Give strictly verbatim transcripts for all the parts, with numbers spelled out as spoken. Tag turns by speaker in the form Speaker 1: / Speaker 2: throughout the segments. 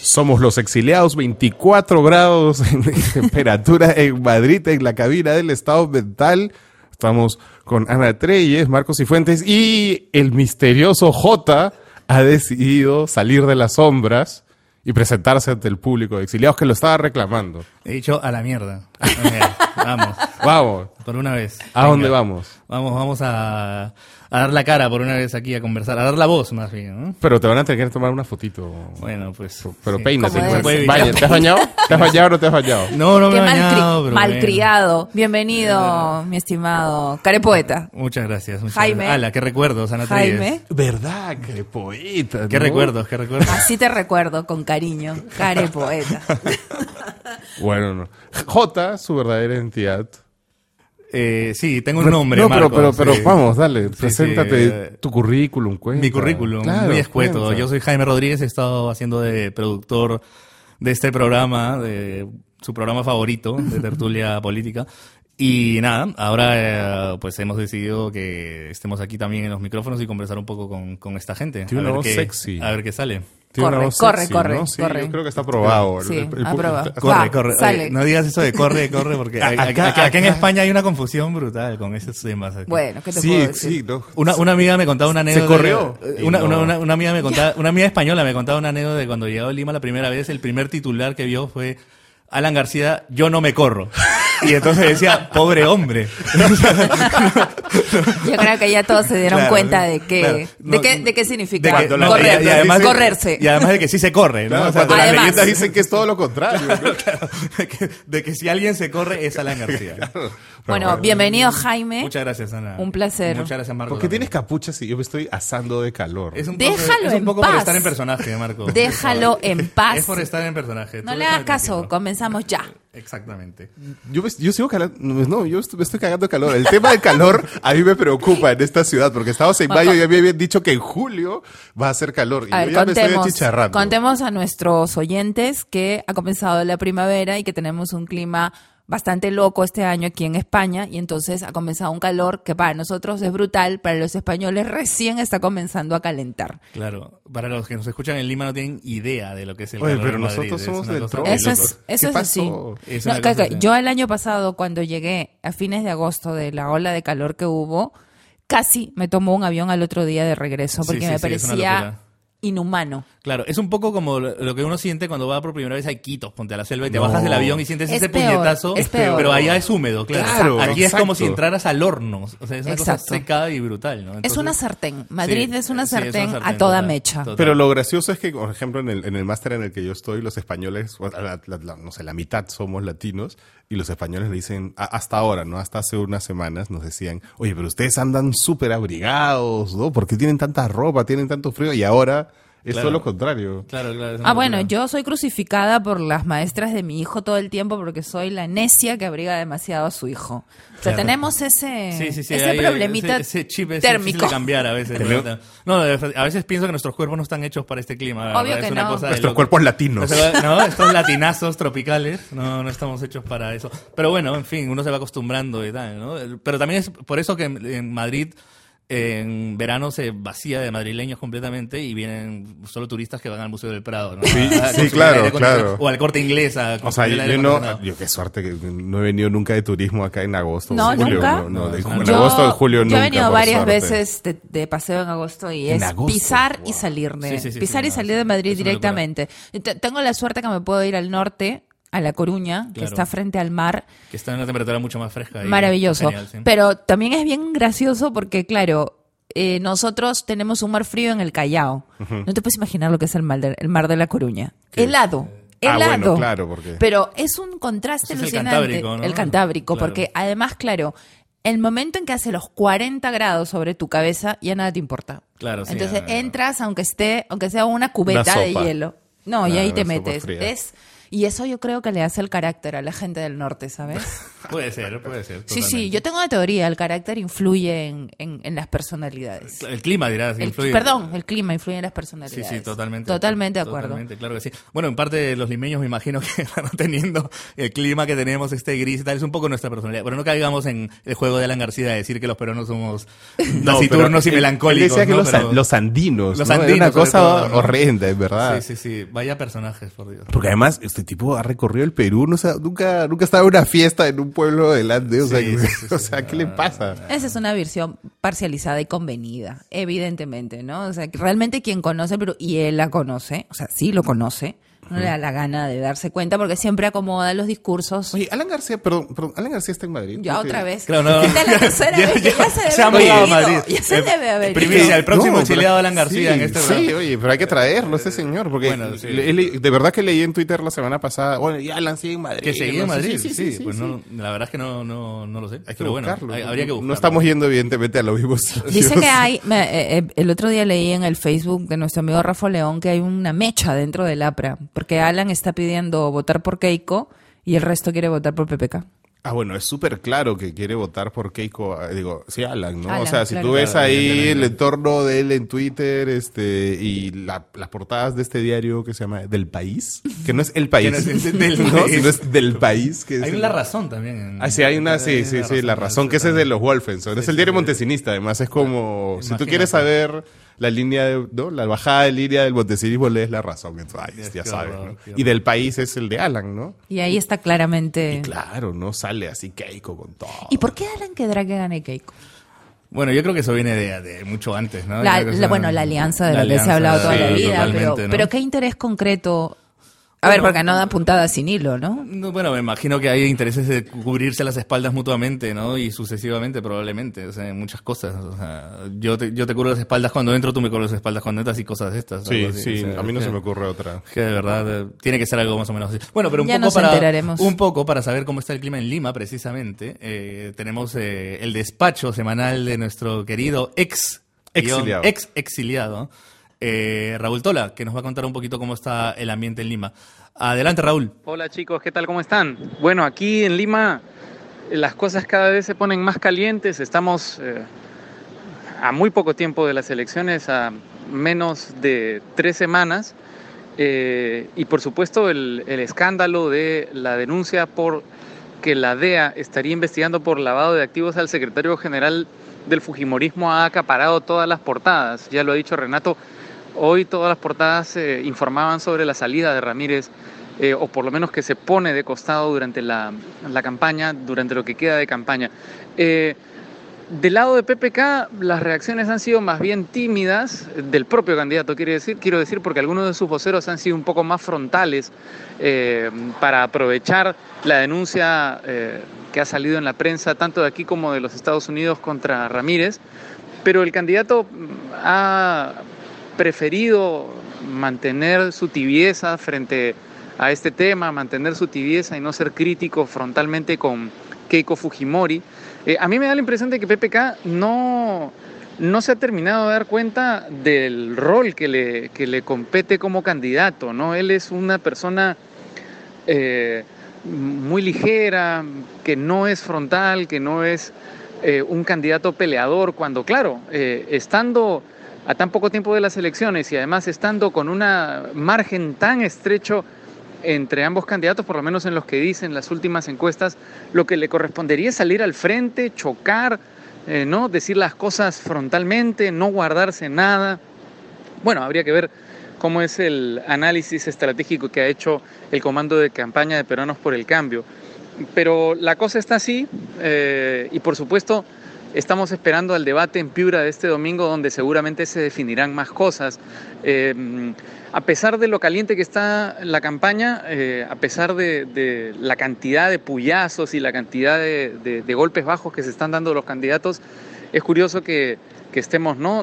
Speaker 1: Somos los exiliados, veinticuatro grados en temperatura en Madrid, en la cabina del estado mental. Estamos con Ana Treyes, Marcos Cifuentes y el misterioso J ha decidido salir de las sombras y presentarse ante el público de exiliados que lo estaba reclamando.
Speaker 2: He dicho a la mierda. Vamos.
Speaker 1: Vamos.
Speaker 2: Por una vez.
Speaker 1: ¿A
Speaker 2: Venga.
Speaker 1: dónde vamos?
Speaker 2: Vamos, vamos a, a dar la cara por una vez aquí a conversar, a dar la voz más bien, ¿no?
Speaker 1: Pero te van a tener que tomar una fotito.
Speaker 2: Bueno, pues...
Speaker 1: Pero
Speaker 2: sí.
Speaker 1: peínate.
Speaker 3: Como
Speaker 1: Pues.
Speaker 3: es.
Speaker 1: Baña. ¿Te has bañado? ¿Te has bañado o no te has bañado?
Speaker 2: No, no me
Speaker 3: Qué
Speaker 2: he
Speaker 3: malcri-
Speaker 2: bañado, pero
Speaker 3: malcriado. Bienvenido, mi estimado carepoeta.
Speaker 2: bueno. Muchas gracias. Muchas
Speaker 3: Jaime.
Speaker 2: gracias. Ala, qué recuerdos, Ana Treyes.
Speaker 3: Jaime,
Speaker 1: ¿Verdad? Qué poeta.
Speaker 2: Qué
Speaker 1: ¿no?
Speaker 2: recuerdos, qué recuerdos.
Speaker 3: así te recuerdo con cariño. Carepoeta.
Speaker 1: Bueno, no. J, su verdadera identidad.
Speaker 2: Eh, sí, tengo un nombre,
Speaker 1: No, pero,
Speaker 2: Marcos,
Speaker 1: pero, pero
Speaker 2: sí.
Speaker 1: vamos, dale,
Speaker 2: Sí,
Speaker 1: preséntate
Speaker 2: sí, eh,
Speaker 1: tu currículum, cuenta.
Speaker 2: Mi currículum,
Speaker 1: Claro,
Speaker 2: muy escueto.
Speaker 1: cuenta.
Speaker 2: Yo soy Jaime Rodríguez, he estado haciendo de productor de este programa, de su programa favorito, de tertulia política. Y nada, ahora eh, pues hemos decidido que estemos aquí también en los micrófonos y conversar un poco con, con esta gente.
Speaker 1: Tiene
Speaker 2: a
Speaker 1: una
Speaker 2: ver
Speaker 1: voz
Speaker 2: qué,
Speaker 1: sexy.
Speaker 2: A ver qué sale.
Speaker 1: Tiene una
Speaker 3: Corre,
Speaker 1: voz
Speaker 3: corre,
Speaker 1: sexy,
Speaker 3: corre,
Speaker 1: ¿no? Sí,
Speaker 3: corre.
Speaker 1: yo creo que está aprobado.
Speaker 3: Sí,
Speaker 1: El- el-
Speaker 3: aprobado.
Speaker 2: Corre,
Speaker 3: Va,
Speaker 2: corre.
Speaker 3: sale.
Speaker 2: Oye, no digas eso de corre, corre, porque
Speaker 1: Acá,
Speaker 2: aquí, aquí- aquí en
Speaker 1: acá.
Speaker 2: España hay una confusión brutal con esos temas. aquí.
Speaker 3: Bueno, ¿qué te puedo
Speaker 1: Sí,
Speaker 3: decir?
Speaker 1: sí, no.
Speaker 2: Una, una amiga me contaba una
Speaker 1: Se
Speaker 2: anécdota.
Speaker 1: corrió.
Speaker 2: de- Una,
Speaker 1: Y no.
Speaker 2: una, una, una amiga me contaba, una amiga española me contaba una anécdota de cuando llegó a Lima la primera vez, el primer titular que vio fue Alan García, yo no me corro. Y entonces decía, pobre hombre.
Speaker 3: Yo creo que ya todos se dieron
Speaker 2: Claro,
Speaker 3: cuenta de qué,
Speaker 2: claro.
Speaker 3: de
Speaker 2: No,
Speaker 3: qué, de qué significa
Speaker 2: de que- no,
Speaker 3: correr,
Speaker 2: y- y además-
Speaker 3: correrse.
Speaker 2: Y además de que sí se corre, ¿no?
Speaker 1: Claro,
Speaker 2: O sea,
Speaker 1: cuando las
Speaker 3: además-
Speaker 1: leyendas dicen que es todo lo contrario. ¿no?
Speaker 2: de, que, de que si alguien se corre es Alan García.
Speaker 3: Bueno,
Speaker 1: bueno.
Speaker 3: bienvenido, Jaime.
Speaker 2: Muchas gracias, Ana.
Speaker 3: Un placer.
Speaker 2: Muchas gracias, Marco.
Speaker 1: ¿Por qué tienes capucha si yo me estoy asando de calor?
Speaker 2: Es un poco,
Speaker 3: Déjalo
Speaker 2: es un
Speaker 3: en
Speaker 2: poco por
Speaker 3: paz.
Speaker 2: estar en personaje, Marco.
Speaker 3: Déjalo en paz.
Speaker 2: Es por estar en personaje.
Speaker 3: No
Speaker 2: Tú
Speaker 3: le
Speaker 2: déjame
Speaker 3: hagas caso,
Speaker 2: tranquilo.
Speaker 3: comenzamos ya.
Speaker 2: Exactamente.
Speaker 1: Yo, me- yo sigo calando. No, yo estoy- me estoy cagando de calor. El tema del calor a mí me preocupa en esta ciudad porque estamos en mayo y ya me habían dicho que en julio va a hacer calor. Y
Speaker 3: A
Speaker 1: yo
Speaker 3: ver,
Speaker 1: ya me estoy
Speaker 3: contemos,
Speaker 1: achicharrando.
Speaker 3: contemos a nuestros oyentes que ha comenzado la primavera y que tenemos un clima bastante loco este año aquí en España y entonces ha comenzado un calor que para nosotros es brutal, para los españoles recién está comenzando a calentar.
Speaker 2: Claro, para los que nos escuchan en Lima no tienen idea de lo que es el
Speaker 1: Oye,
Speaker 2: calor
Speaker 1: pero
Speaker 2: en Madrid.
Speaker 1: nosotros
Speaker 2: Es
Speaker 1: somos
Speaker 2: una
Speaker 1: del
Speaker 2: cosa
Speaker 1: tronco.
Speaker 2: de
Speaker 3: Eso
Speaker 2: locos.
Speaker 3: es, eso
Speaker 1: ¿Qué
Speaker 3: es así.
Speaker 1: pasó?
Speaker 2: Es
Speaker 3: No,
Speaker 2: una
Speaker 3: que-
Speaker 2: cosa
Speaker 3: que
Speaker 2: así.
Speaker 3: yo el año pasado, cuando llegué a fines de agosto de la ola de calor que hubo, casi me tomó un avión al otro día de regreso
Speaker 2: Sí,
Speaker 3: porque
Speaker 2: sí,
Speaker 3: me
Speaker 2: sí, es una
Speaker 3: parecía
Speaker 2: locura.
Speaker 3: inhumano.
Speaker 2: Claro, es un poco como lo, lo que uno siente cuando va por primera vez a Iquitos, ponte a la selva y te
Speaker 1: No.
Speaker 2: bajas del avión y sientes
Speaker 3: Es
Speaker 2: ese
Speaker 3: peor,
Speaker 2: puñetazo,
Speaker 3: es peor.
Speaker 2: pero allá es húmedo, claro.
Speaker 1: Claro,
Speaker 2: Aquí es como
Speaker 1: exacto.
Speaker 2: si entraras al horno, o sea, es una
Speaker 3: Exacto.
Speaker 2: cosa seca y brutal, ¿no?
Speaker 3: Es
Speaker 2: Entonces-
Speaker 3: una sartén. Madrid
Speaker 2: Sí,
Speaker 3: es, una
Speaker 2: sí, es una
Speaker 3: sartén
Speaker 2: sartén
Speaker 3: a toda
Speaker 2: total,
Speaker 3: mecha.
Speaker 2: total.
Speaker 1: Pero lo gracioso es que, por ejemplo, en el, en el máster en el que yo estoy, los españoles, bueno, la- la- la- no sé, la mitad somos latinos, y los españoles le dicen, a- hasta ahora, ¿no? Hasta hace unas semanas nos decían, oye, pero ustedes andan súper abrigados, ¿no? ¿Por qué tienen tanta ropa, tienen tanto frío? Y ahora es
Speaker 2: Claro.
Speaker 1: todo lo contrario.
Speaker 2: Claro, claro. es una
Speaker 3: Ah, bueno,
Speaker 2: locura.
Speaker 3: yo soy crucificada por las maestras de mi hijo todo el tiempo porque soy la necia que abriga demasiado a su hijo. O sea,
Speaker 2: Claro.
Speaker 3: tenemos ese,
Speaker 2: Sí, sí, sí,
Speaker 3: ese
Speaker 2: hay-
Speaker 3: problemita
Speaker 2: ese, ese chip es
Speaker 3: térmico.
Speaker 2: difícil de cambiar a veces. ¿no? No, a veces pienso que nuestros cuerpos no están hechos para este clima. la
Speaker 3: Obvio
Speaker 2: verdad,
Speaker 3: que
Speaker 2: es una
Speaker 3: no.
Speaker 2: cosa de
Speaker 1: Nuestros
Speaker 2: locos.
Speaker 1: cuerpos latinos.
Speaker 2: O sea, no, estos latinazos tropicales, no, no estamos hechos para eso. Pero bueno, en fin, uno se va acostumbrando y tal, ¿no? Pero también es por eso que en, en Madrid en verano se vacía de madrileños completamente y vienen solo turistas que van al Museo del Prado, ¿no?
Speaker 1: Sí,
Speaker 2: A- a
Speaker 1: sí,
Speaker 2: consumir
Speaker 1: claro,
Speaker 2: aire acondicionado.
Speaker 1: claro.
Speaker 2: O al Corte Inglés a
Speaker 1: O sea,
Speaker 2: consumir el
Speaker 1: yo,
Speaker 2: aire
Speaker 1: yo no,
Speaker 2: acondicionado.
Speaker 1: yo qué suerte que no he venido nunca de turismo acá en agosto.
Speaker 3: No,
Speaker 1: julio,
Speaker 3: ¿nunca?
Speaker 1: No, no, de-
Speaker 2: No,
Speaker 1: en
Speaker 2: yo-
Speaker 1: agosto, en julio
Speaker 3: yo
Speaker 1: nunca.
Speaker 3: he venido
Speaker 1: por
Speaker 3: varias
Speaker 1: suerte.
Speaker 3: veces de, de paseo en agosto y
Speaker 1: En
Speaker 3: es
Speaker 1: agosto,
Speaker 3: pisar y
Speaker 1: wow.
Speaker 3: salir de
Speaker 2: Sí, sí, sí,
Speaker 3: pisar
Speaker 2: sí,
Speaker 3: y
Speaker 2: no,
Speaker 3: salir de Madrid
Speaker 2: es una locura.
Speaker 3: directamente. Te- Tengo la suerte que me puedo ir al norte, a La Coruña, que
Speaker 2: Claro.
Speaker 3: está frente al mar.
Speaker 2: Que está en una temperatura mucho más fresca. y
Speaker 3: Maravilloso.
Speaker 2: genial, sí.
Speaker 3: Pero también es bien gracioso porque, claro, eh, nosotros tenemos un mar frío en el Callao. No te puedes imaginar lo que es el mar de, el mar de La Coruña.
Speaker 1: ¿Qué?
Speaker 3: Helado.
Speaker 1: Ah,
Speaker 3: Helado.
Speaker 1: bueno, claro, porque-
Speaker 3: Pero es un contraste
Speaker 2: Ese es el
Speaker 3: alucinante.
Speaker 2: Cantábrico, ¿no?
Speaker 3: El Cantábrico,
Speaker 2: Claro.
Speaker 3: porque además, claro, el momento en que hace los cuarenta grados sobre tu cabeza, ya nada te importa.
Speaker 2: Claro, sí,
Speaker 3: Entonces
Speaker 2: ya, ya, ya.
Speaker 3: entras, aunque esté, aunque sea una cubeta
Speaker 1: Una
Speaker 3: de
Speaker 1: sopa.
Speaker 3: hielo. No, y
Speaker 1: Claro,
Speaker 3: ahí te
Speaker 1: una sopa
Speaker 3: metes.
Speaker 1: fría.
Speaker 3: Es, Y eso yo creo que le hace el carácter a la gente del norte, ¿sabes?
Speaker 2: Puede ser, puede ser.
Speaker 3: Sí,
Speaker 2: Totalmente.
Speaker 3: sí, yo tengo una teoría, el carácter influye en, en, en las personalidades.
Speaker 2: El clima, dirás,
Speaker 3: El-
Speaker 2: influye.
Speaker 3: Perdón, el clima influye en las
Speaker 2: Sí,
Speaker 3: personalidades.
Speaker 2: sí, totalmente.
Speaker 3: Totalmente de acuerdo.
Speaker 2: Totalmente, claro que sí. Bueno, en parte los limeños me imagino que van teniendo el clima que tenemos, este gris y tal, es un poco nuestra personalidad. Pero no caigamos en el juego de Alan García de decir que los peruanos somos taciturnos y
Speaker 1: él-
Speaker 2: melancólicos.
Speaker 1: Él decía que
Speaker 2: ¿no?
Speaker 1: los,
Speaker 2: Pero-
Speaker 1: los andinos,
Speaker 2: Los
Speaker 1: ¿no? Era
Speaker 2: andinos,
Speaker 1: una
Speaker 2: sobre
Speaker 1: cosa
Speaker 2: todo, ¿no?
Speaker 1: horrenda, es verdad.
Speaker 2: Sí, sí, sí. Vaya personajes, por Dios.
Speaker 1: Porque además, este tipo ha recorrido el Perú, no, o sea, nunca, nunca estaba en una fiesta en un pueblo del Ande, o sea,
Speaker 2: Sí, sí, sí,
Speaker 1: o
Speaker 2: sí.
Speaker 1: sea, ¿qué le pasa?
Speaker 3: Esa es una versión parcializada y convenida, evidentemente, ¿no? O sea, que realmente quien conoce el Perú, y él la conoce, o sea, sí lo conoce, no le da la gana de darse cuenta porque siempre acomoda los discursos.
Speaker 1: Oye, Alan García, perdón, perdón, Alan García está en Madrid.
Speaker 3: Ya
Speaker 1: Porque-
Speaker 3: otra vez.
Speaker 2: Claro, no.
Speaker 3: Esta es la tercera
Speaker 2: Ya-
Speaker 3: vez que
Speaker 2: ya-
Speaker 3: ya se debe
Speaker 2: se ha
Speaker 3: haber
Speaker 2: mudado a
Speaker 3: ido.
Speaker 2: Madrid.
Speaker 3: Ya se
Speaker 2: Eh,
Speaker 3: debe haber ido.
Speaker 2: primicia, el próximo
Speaker 1: No,
Speaker 2: exiliado
Speaker 1: pero-
Speaker 2: Alan García
Speaker 1: sí,
Speaker 2: en este
Speaker 1: Sí,
Speaker 2: programa.
Speaker 1: oye, pero hay que traerlo ese señor, porque
Speaker 2: Bueno, sí.
Speaker 1: le- le- de verdad que leí en Twitter la semana pasada, bueno, ya Alan sigue en Madrid.
Speaker 2: Que seguía en
Speaker 1: no sé,
Speaker 2: Madrid,
Speaker 1: sí,
Speaker 2: sí,
Speaker 1: sí, sí,
Speaker 2: pues
Speaker 1: sí.
Speaker 2: no, la verdad es que no, no, no lo sé.
Speaker 1: Hay que
Speaker 2: pero bueno,
Speaker 1: buscarlo.
Speaker 2: hay- habría que buscarlo.
Speaker 1: No estamos yendo evidentemente a los mismos sitios.
Speaker 3: Dice que hay, me- eh, eh, el otro día leí en el Facebook de nuestro amigo Rafa León que hay una mecha dentro del APRA, porque Alan está pidiendo votar por Keiko y el resto quiere votar por P P K.
Speaker 1: Ah, bueno, es súper claro que quiere votar por Keiko, eh, digo, sí, Alan, ¿no?
Speaker 3: Alan,
Speaker 1: o sea, si
Speaker 3: claro.
Speaker 1: tú ves
Speaker 2: Claro,
Speaker 1: ahí
Speaker 2: evidentemente.
Speaker 1: el entorno de él en Twitter, este, y la- las portadas de este diario que se llama Del País, que no es El País,
Speaker 2: Que no es del
Speaker 1: ¿no?
Speaker 2: País.
Speaker 1: Sino es Del País. Que es
Speaker 2: Hay
Speaker 1: el-
Speaker 2: una razón también. en-
Speaker 1: Ah, sí, hay una, sí,
Speaker 2: hay
Speaker 1: sí,
Speaker 2: una
Speaker 1: sí, la razón, que ese es de los Wolfenson. Es
Speaker 2: Sí,
Speaker 1: el diario
Speaker 2: sí, sí.
Speaker 1: montesinista, además, es como, si tú
Speaker 2: Imagínate.
Speaker 1: quieres saber la línea, de, ¿no? La bajada de línea del montesinismo, lees la razón. Entonces, ay,
Speaker 2: Es
Speaker 1: ya
Speaker 2: que
Speaker 1: sabes,
Speaker 2: horror,
Speaker 1: ¿no?
Speaker 2: qué
Speaker 1: Y
Speaker 2: horror.
Speaker 1: Del País es el de Alan, ¿no?
Speaker 3: Y ahí está claramente...
Speaker 1: Y claro, ¿no? Sale así Keiko con todo.
Speaker 3: ¿Y por qué Alan querrá que gane Keiko?
Speaker 2: Bueno, yo creo que eso viene de, de mucho antes, ¿no?
Speaker 3: La-
Speaker 2: Yo creo que
Speaker 3: la-
Speaker 2: eso-
Speaker 3: bueno, la alianza de la, que se
Speaker 2: alianza,
Speaker 3: ha hablado toda
Speaker 2: sí,
Speaker 3: la vida, pero,
Speaker 2: totalmente, ¿no?
Speaker 3: pero ¿qué interés concreto? A ver, porque no da puntada sin hilo, ¿no?
Speaker 2: No, bueno, me imagino que hay intereses de cubrirse las espaldas mutuamente, ¿no? Y sucesivamente, probablemente, o sea, en muchas cosas. O sea, yo te, yo te cubro las espaldas cuando entro, tú me cubres las espaldas cuando entras y cosas de estas.
Speaker 1: Sí,
Speaker 2: algo así,
Speaker 1: sí,
Speaker 2: o sea,
Speaker 1: a mí no
Speaker 2: que-
Speaker 1: se me ocurre otra.
Speaker 2: Que de verdad eh, tiene que ser algo más o menos así. Bueno, pero un
Speaker 3: Ya
Speaker 2: poco
Speaker 3: nos
Speaker 2: para
Speaker 3: enteraremos.
Speaker 2: un poco para saber cómo está el clima en Lima, precisamente. eh, tenemos eh, el despacho semanal de nuestro querido ex
Speaker 1: Exiliado.
Speaker 2: guión, ex exiliado, eh, Raúl Tola, que nos va a contar un poquito cómo está el ambiente en Lima. Adelante, Raúl.
Speaker 4: Hola chicos, ¿qué tal? ¿Cómo están? Bueno, aquí en Lima eh, las cosas cada vez se ponen más calientes. Estamos eh, a muy poco tiempo de las elecciones, a menos de tres semanas. Eh, y por supuesto el, el escándalo de la denuncia por que la D E A estaría investigando por lavado de activos al secretario general del Fujimorismo ha acaparado todas las portadas. Ya lo ha dicho Renato, hoy todas las portadas eh, informaban sobre la salida de Ramírez, eh, o por lo menos que se pone de costado durante la, la campaña, durante lo que queda de campaña. Eh, del lado de P P K, las reacciones han sido más bien tímidas, del propio candidato, quiero decir, quiero decir porque algunos de sus voceros han sido un poco más frontales eh, para aprovechar la denuncia eh, que ha salido en la prensa, tanto de aquí como de los Estados Unidos, contra Ramírez. Pero el candidato ha preferido mantener su tibieza frente a este tema, mantener su tibieza y no ser crítico frontalmente con Keiko Fujimori. Eh, a mí me da la impresión de que P P K no, no se ha terminado de dar cuenta del rol que le, que le compete como candidato, ¿no? Él es una persona eh, muy ligera, que no es frontal, que no es eh, un candidato peleador, cuando, claro, eh, estando a tan poco tiempo de las elecciones y además estando con un margen tan estrecho entre ambos candidatos, por lo menos en los que dicen las últimas encuestas, lo que le correspondería es salir al frente, chocar, eh, ¿no? Decir las cosas frontalmente, no guardarse nada. Bueno, habría que ver cómo es el análisis estratégico que ha hecho el comando de campaña de Peruanos por el Cambio. Pero la cosa está así, eh, y por supuesto estamos esperando al debate en Piura de este domingo, donde seguramente se definirán más cosas. Eh, a pesar de lo caliente que está la campaña, eh, a pesar de, de la cantidad de puyazos y la cantidad de, de, de golpes bajos que se están dando los candidatos, es curioso que, que estemos, ¿no?,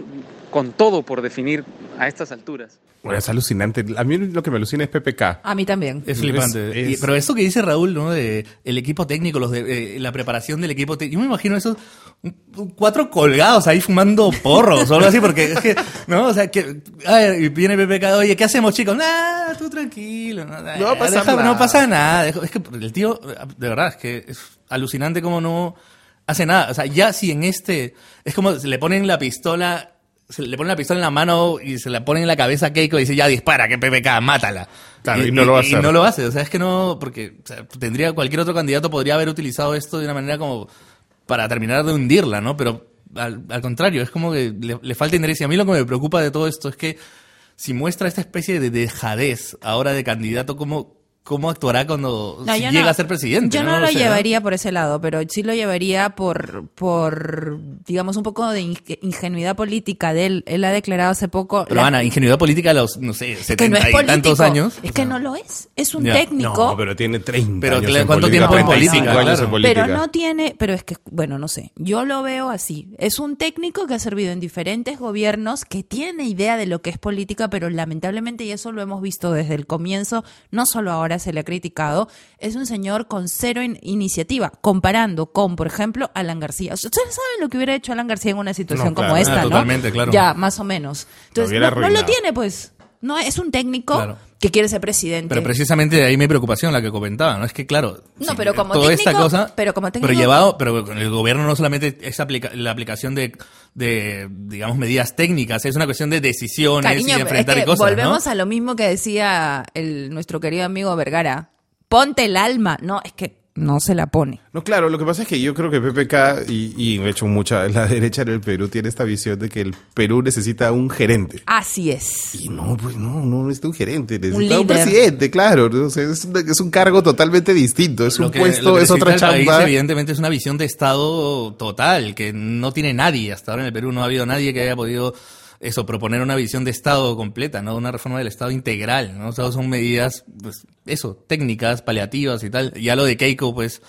Speaker 4: con todo por definir a estas alturas.
Speaker 1: Bueno, es alucinante. A mí lo que me alucina es P P K.
Speaker 3: A mí también.
Speaker 2: Es flipante.
Speaker 1: Es- es-
Speaker 2: Y- pero eso que dice Raúl, ¿no? De el equipo técnico, los de, eh, la preparación del equipo técnico. Yo me imagino esos un- un- cuatro colgados ahí fumando porros o algo así, porque es que, ¿no? O sea, que ay, y viene P P K, oye, ¿qué hacemos, chicos? Nah, tú tranquilo. No,
Speaker 1: No va a pasar
Speaker 2: deja-
Speaker 1: nada.
Speaker 2: No pasa nada. Es que el tío, de verdad, es que es alucinante cómo no hace nada. O sea, ya si en este, es como se le ponen la pistola. Se le pone la pistola en la mano y se la pone en la cabeza a Keiko y dice, ya dispara, que P P K, mátala.
Speaker 1: Claro, y no lo va a
Speaker 2: Y
Speaker 1: hacer.
Speaker 2: no lo hace, o sea, es que no, porque o sea, tendría, cualquier otro candidato podría haber utilizado esto de una manera como para terminar de hundirla, ¿no? Pero al, al contrario, es como que le, le falta interés. Y a mí lo que me preocupa de todo esto es que si muestra esta especie de dejadez ahora de candidato, ¿cómo, cómo actuará cuando
Speaker 3: No,
Speaker 2: si
Speaker 3: yo
Speaker 2: llega
Speaker 3: no-
Speaker 2: a ser presidente?
Speaker 3: Yo no, lo
Speaker 2: sé,
Speaker 3: llevaría por ese lado, pero sí lo llevaría por, por digamos, un poco de inge- ingenuidad política de él. Él ha declarado hace poco...
Speaker 2: Pero
Speaker 3: la-
Speaker 2: Ana, ingenuidad política a los, no sé,
Speaker 3: que no
Speaker 2: setenta
Speaker 3: es
Speaker 2: y
Speaker 3: político.
Speaker 2: tantos años.
Speaker 3: Es que no lo es. Es un
Speaker 2: Ya.
Speaker 3: técnico.
Speaker 1: No, pero tiene treinta
Speaker 2: Pero,
Speaker 1: años
Speaker 2: claro,
Speaker 1: en
Speaker 2: ¿cuánto
Speaker 1: política,
Speaker 2: tiempo en
Speaker 1: treinta y cinco
Speaker 2: política?
Speaker 1: años
Speaker 2: Claro.
Speaker 1: en política.
Speaker 3: Pero no tiene, pero es que, bueno, no sé, yo lo veo así. Es un técnico que ha servido en diferentes gobiernos, que tiene idea de lo que es política, pero lamentablemente, y eso lo hemos visto desde el comienzo, no solo ahora se le ha criticado, es un señor con cero in- iniciativa, comparando con, por ejemplo, Alan García. Ustedes saben lo que hubiera hecho Alan García en una situación
Speaker 1: No,
Speaker 3: como
Speaker 1: claro.
Speaker 3: esta,
Speaker 2: Ah,
Speaker 3: ¿no?
Speaker 2: totalmente, claro.
Speaker 3: Ya, más o menos. Entonces,
Speaker 1: hubiera
Speaker 3: no, no lo
Speaker 1: arruinado.
Speaker 3: tiene, pues. No, es un técnico
Speaker 2: Claro.
Speaker 3: que quiere ser presidente.
Speaker 2: Pero precisamente de ahí mi preocupación, la que comentaba, ¿no? Es que, claro,
Speaker 3: No,
Speaker 2: sí,
Speaker 3: pero como
Speaker 2: toda esta
Speaker 3: técnico-
Speaker 2: cosa,
Speaker 3: pero como técnico-
Speaker 2: pero llevado, pero con el gobierno no solamente es aplica- la aplicación de, de, digamos, medidas técnicas, es una cuestión de decisiones
Speaker 3: Cariño,
Speaker 2: y de
Speaker 3: es
Speaker 2: enfrentar
Speaker 3: que
Speaker 2: cosas,
Speaker 3: volvemos
Speaker 2: ¿no?
Speaker 3: a lo mismo que decía el, nuestro querido amigo Vergara. Ponte el alma. No, es que no se la pone.
Speaker 1: No, claro, lo que pasa es que yo creo que P P K y, y de hecho mucha la derecha en el Perú tiene esta visión de que el Perú necesita un gerente.
Speaker 3: Así es.
Speaker 1: Y no, pues no, no necesita un gerente, necesita un,
Speaker 3: líder.
Speaker 1: presidente, claro. ¿no? O sea, es, un, es un cargo totalmente distinto, es
Speaker 2: Lo
Speaker 1: un
Speaker 2: que-
Speaker 1: puesto,
Speaker 2: lo que
Speaker 1: es otra
Speaker 2: necesita el país,
Speaker 1: chamba.
Speaker 2: evidentemente es una visión de Estado total, que no tiene nadie. Hasta ahora en el Perú no ha habido nadie que haya podido eso, proponer una visión de Estado completa, ¿no? Una reforma del Estado integral, ¿no? O sea, son medidas, pues, eso, técnicas, paliativas y tal. Ya lo de Keiko, pues,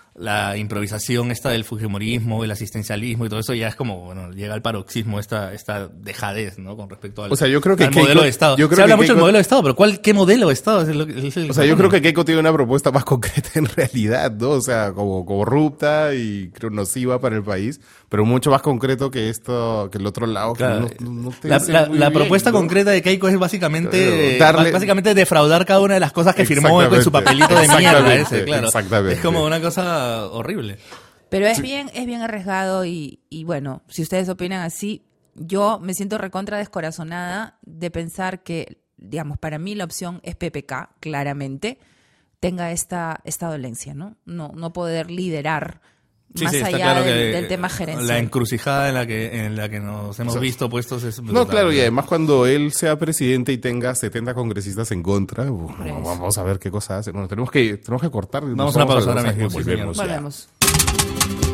Speaker 2: la improvisación esta del fujimorismo, el asistencialismo y todo eso ya es como, bueno, llega al paroxismo esta, esta dejadez, ¿no? Con respecto al,
Speaker 1: O sea, yo creo que
Speaker 2: al
Speaker 1: Keiko-
Speaker 2: modelo de Estado.
Speaker 1: yo creo
Speaker 2: Se habla
Speaker 1: que
Speaker 2: mucho del
Speaker 1: Keiko-
Speaker 2: modelo de Estado, pero ¿cuál, qué modelo de Estado? Es lo que- es el-
Speaker 1: O sea, yo creo que Keiko tiene una propuesta más concreta en realidad, ¿no? O sea, como corrupta y creo nociva para el país, pero mucho más concreto que esto, que el otro lado. Que
Speaker 2: Claro.
Speaker 1: no- no te
Speaker 2: la
Speaker 1: dice
Speaker 2: la-
Speaker 1: muy
Speaker 2: la
Speaker 1: bien,
Speaker 2: propuesta
Speaker 1: ¿no?
Speaker 2: concreta de Keiko es básicamente
Speaker 1: Claro, darle-
Speaker 2: eh, básicamente defraudar cada una de las cosas que firmó con su papelito de mierda
Speaker 1: Exactamente,
Speaker 2: ese, claro.
Speaker 1: exactamente.
Speaker 2: Es como una cosa horrible.
Speaker 3: Pero es bien, es bien arriesgado y, y bueno, si ustedes opinan así, yo me siento recontra descorazonada de pensar que, digamos, para mí la opción es P P K, claramente, tenga esta, esta dolencia, ¿no? No, no poder liderar
Speaker 2: Sí,
Speaker 3: más
Speaker 2: sí, está
Speaker 3: allá
Speaker 2: claro
Speaker 3: del,
Speaker 2: que
Speaker 3: del tema gerencial.
Speaker 2: la encrucijada en la que en la que nos hemos
Speaker 1: O sea,
Speaker 2: visto puestos es
Speaker 1: No,
Speaker 2: brutal.
Speaker 1: claro, y además cuando él sea presidente y tenga setenta congresistas en contra, uf,
Speaker 3: Por eso.
Speaker 1: vamos a ver qué cosa hace. Bueno, tenemos que, tenemos que cortar. Nos
Speaker 2: Vamos a una pausa
Speaker 1: los
Speaker 2: ahora mismo,
Speaker 1: mensajes y
Speaker 2: sí,
Speaker 1: volvemos
Speaker 2: señor.
Speaker 1: ya.
Speaker 3: Volvemos.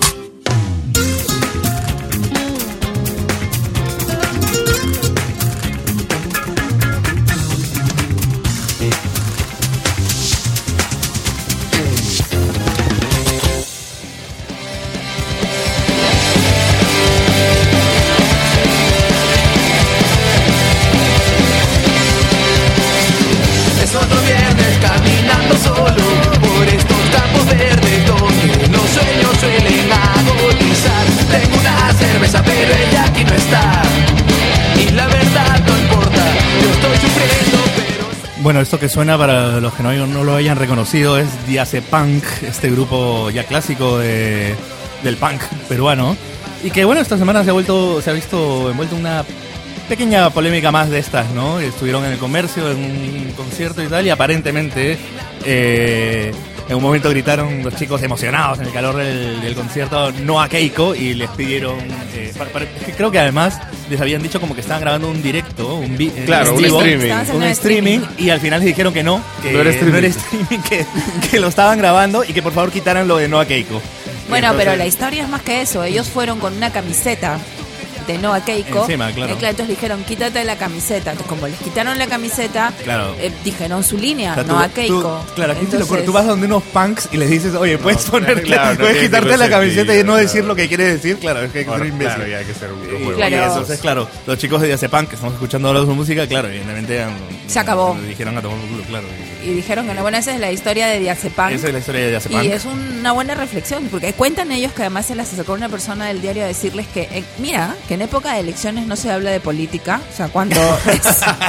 Speaker 5: Es otro viernes caminando solo por estos campos verdes donde los sueños suelen agonizar. Tengo una cerveza pero ella aquí no está y la verdad no importa, yo estoy sufriendo pero...
Speaker 2: Bueno, esto que suena para los que no, no lo hayan reconocido es Diazepunk, este grupo ya clásico de, del punk peruano. Y que bueno, esta semana se ha vuelto, se ha visto envuelto en una pequeña polémica más de estas, ¿no? Estuvieron en el comercio, en un concierto y tal, y aparentemente eh, en un momento gritaron los chicos emocionados en el calor del, del concierto no a Keiko y les pidieron, eh, para- para- es que creo que además les habían dicho como que estaban grabando un directo, un vi- en
Speaker 1: Claro, un
Speaker 2: vivo,
Speaker 1: streaming.
Speaker 3: Estaban haciendo
Speaker 2: un streaming, y al final les dijeron que no, que
Speaker 1: No era streaming.
Speaker 2: streaming, que, que lo estaban grabando y que por favor quitaran lo de no a Keiko.
Speaker 3: Bueno,
Speaker 2: Entonces-
Speaker 3: pero la historia es más que eso. Ellos fueron con una camiseta presidente, no a Keiko.
Speaker 2: Encima, claro.
Speaker 3: Eh, claro, entonces le dijeron, quítate la camiseta. Entonces, como les quitaron la camiseta,
Speaker 2: Claro.
Speaker 3: eh, dijeron su línea,
Speaker 2: O sea,
Speaker 3: no
Speaker 2: tú-
Speaker 3: a Keiko.
Speaker 2: tú- claro, aquí te lo
Speaker 3: Entonces,
Speaker 2: ocurre. Tú vas donde unos punks y les dices, oye, puedes ponerte,
Speaker 1: claro, no
Speaker 2: puedes
Speaker 1: tiene
Speaker 2: quitarte
Speaker 1: ningún
Speaker 2: la camiseta y
Speaker 1: sentido,
Speaker 2: no decir
Speaker 1: claro.
Speaker 2: lo que quieres decir. Claro, es que hay que ser
Speaker 1: Ahora,
Speaker 2: imbécil.
Speaker 1: claro, ya hay que ser un
Speaker 2: Y,
Speaker 1: juego.
Speaker 3: Claro.
Speaker 2: y entonces, claro, los chicos de Diazepam que estamos escuchando ahora su música, claro, evidentemente han-
Speaker 3: Se acabó.
Speaker 2: le dijeron a tomar por culo, claro. Y-
Speaker 3: Y dijeron que no, bueno, esa es la historia de Diazepam.
Speaker 2: Esa es la historia de Diazepam.
Speaker 3: Y es una buena reflexión, porque cuentan ellos que además se les acercó una persona del diario a decirles que, eh, mira, que en época de elecciones no se habla de política, o sea, cuando es,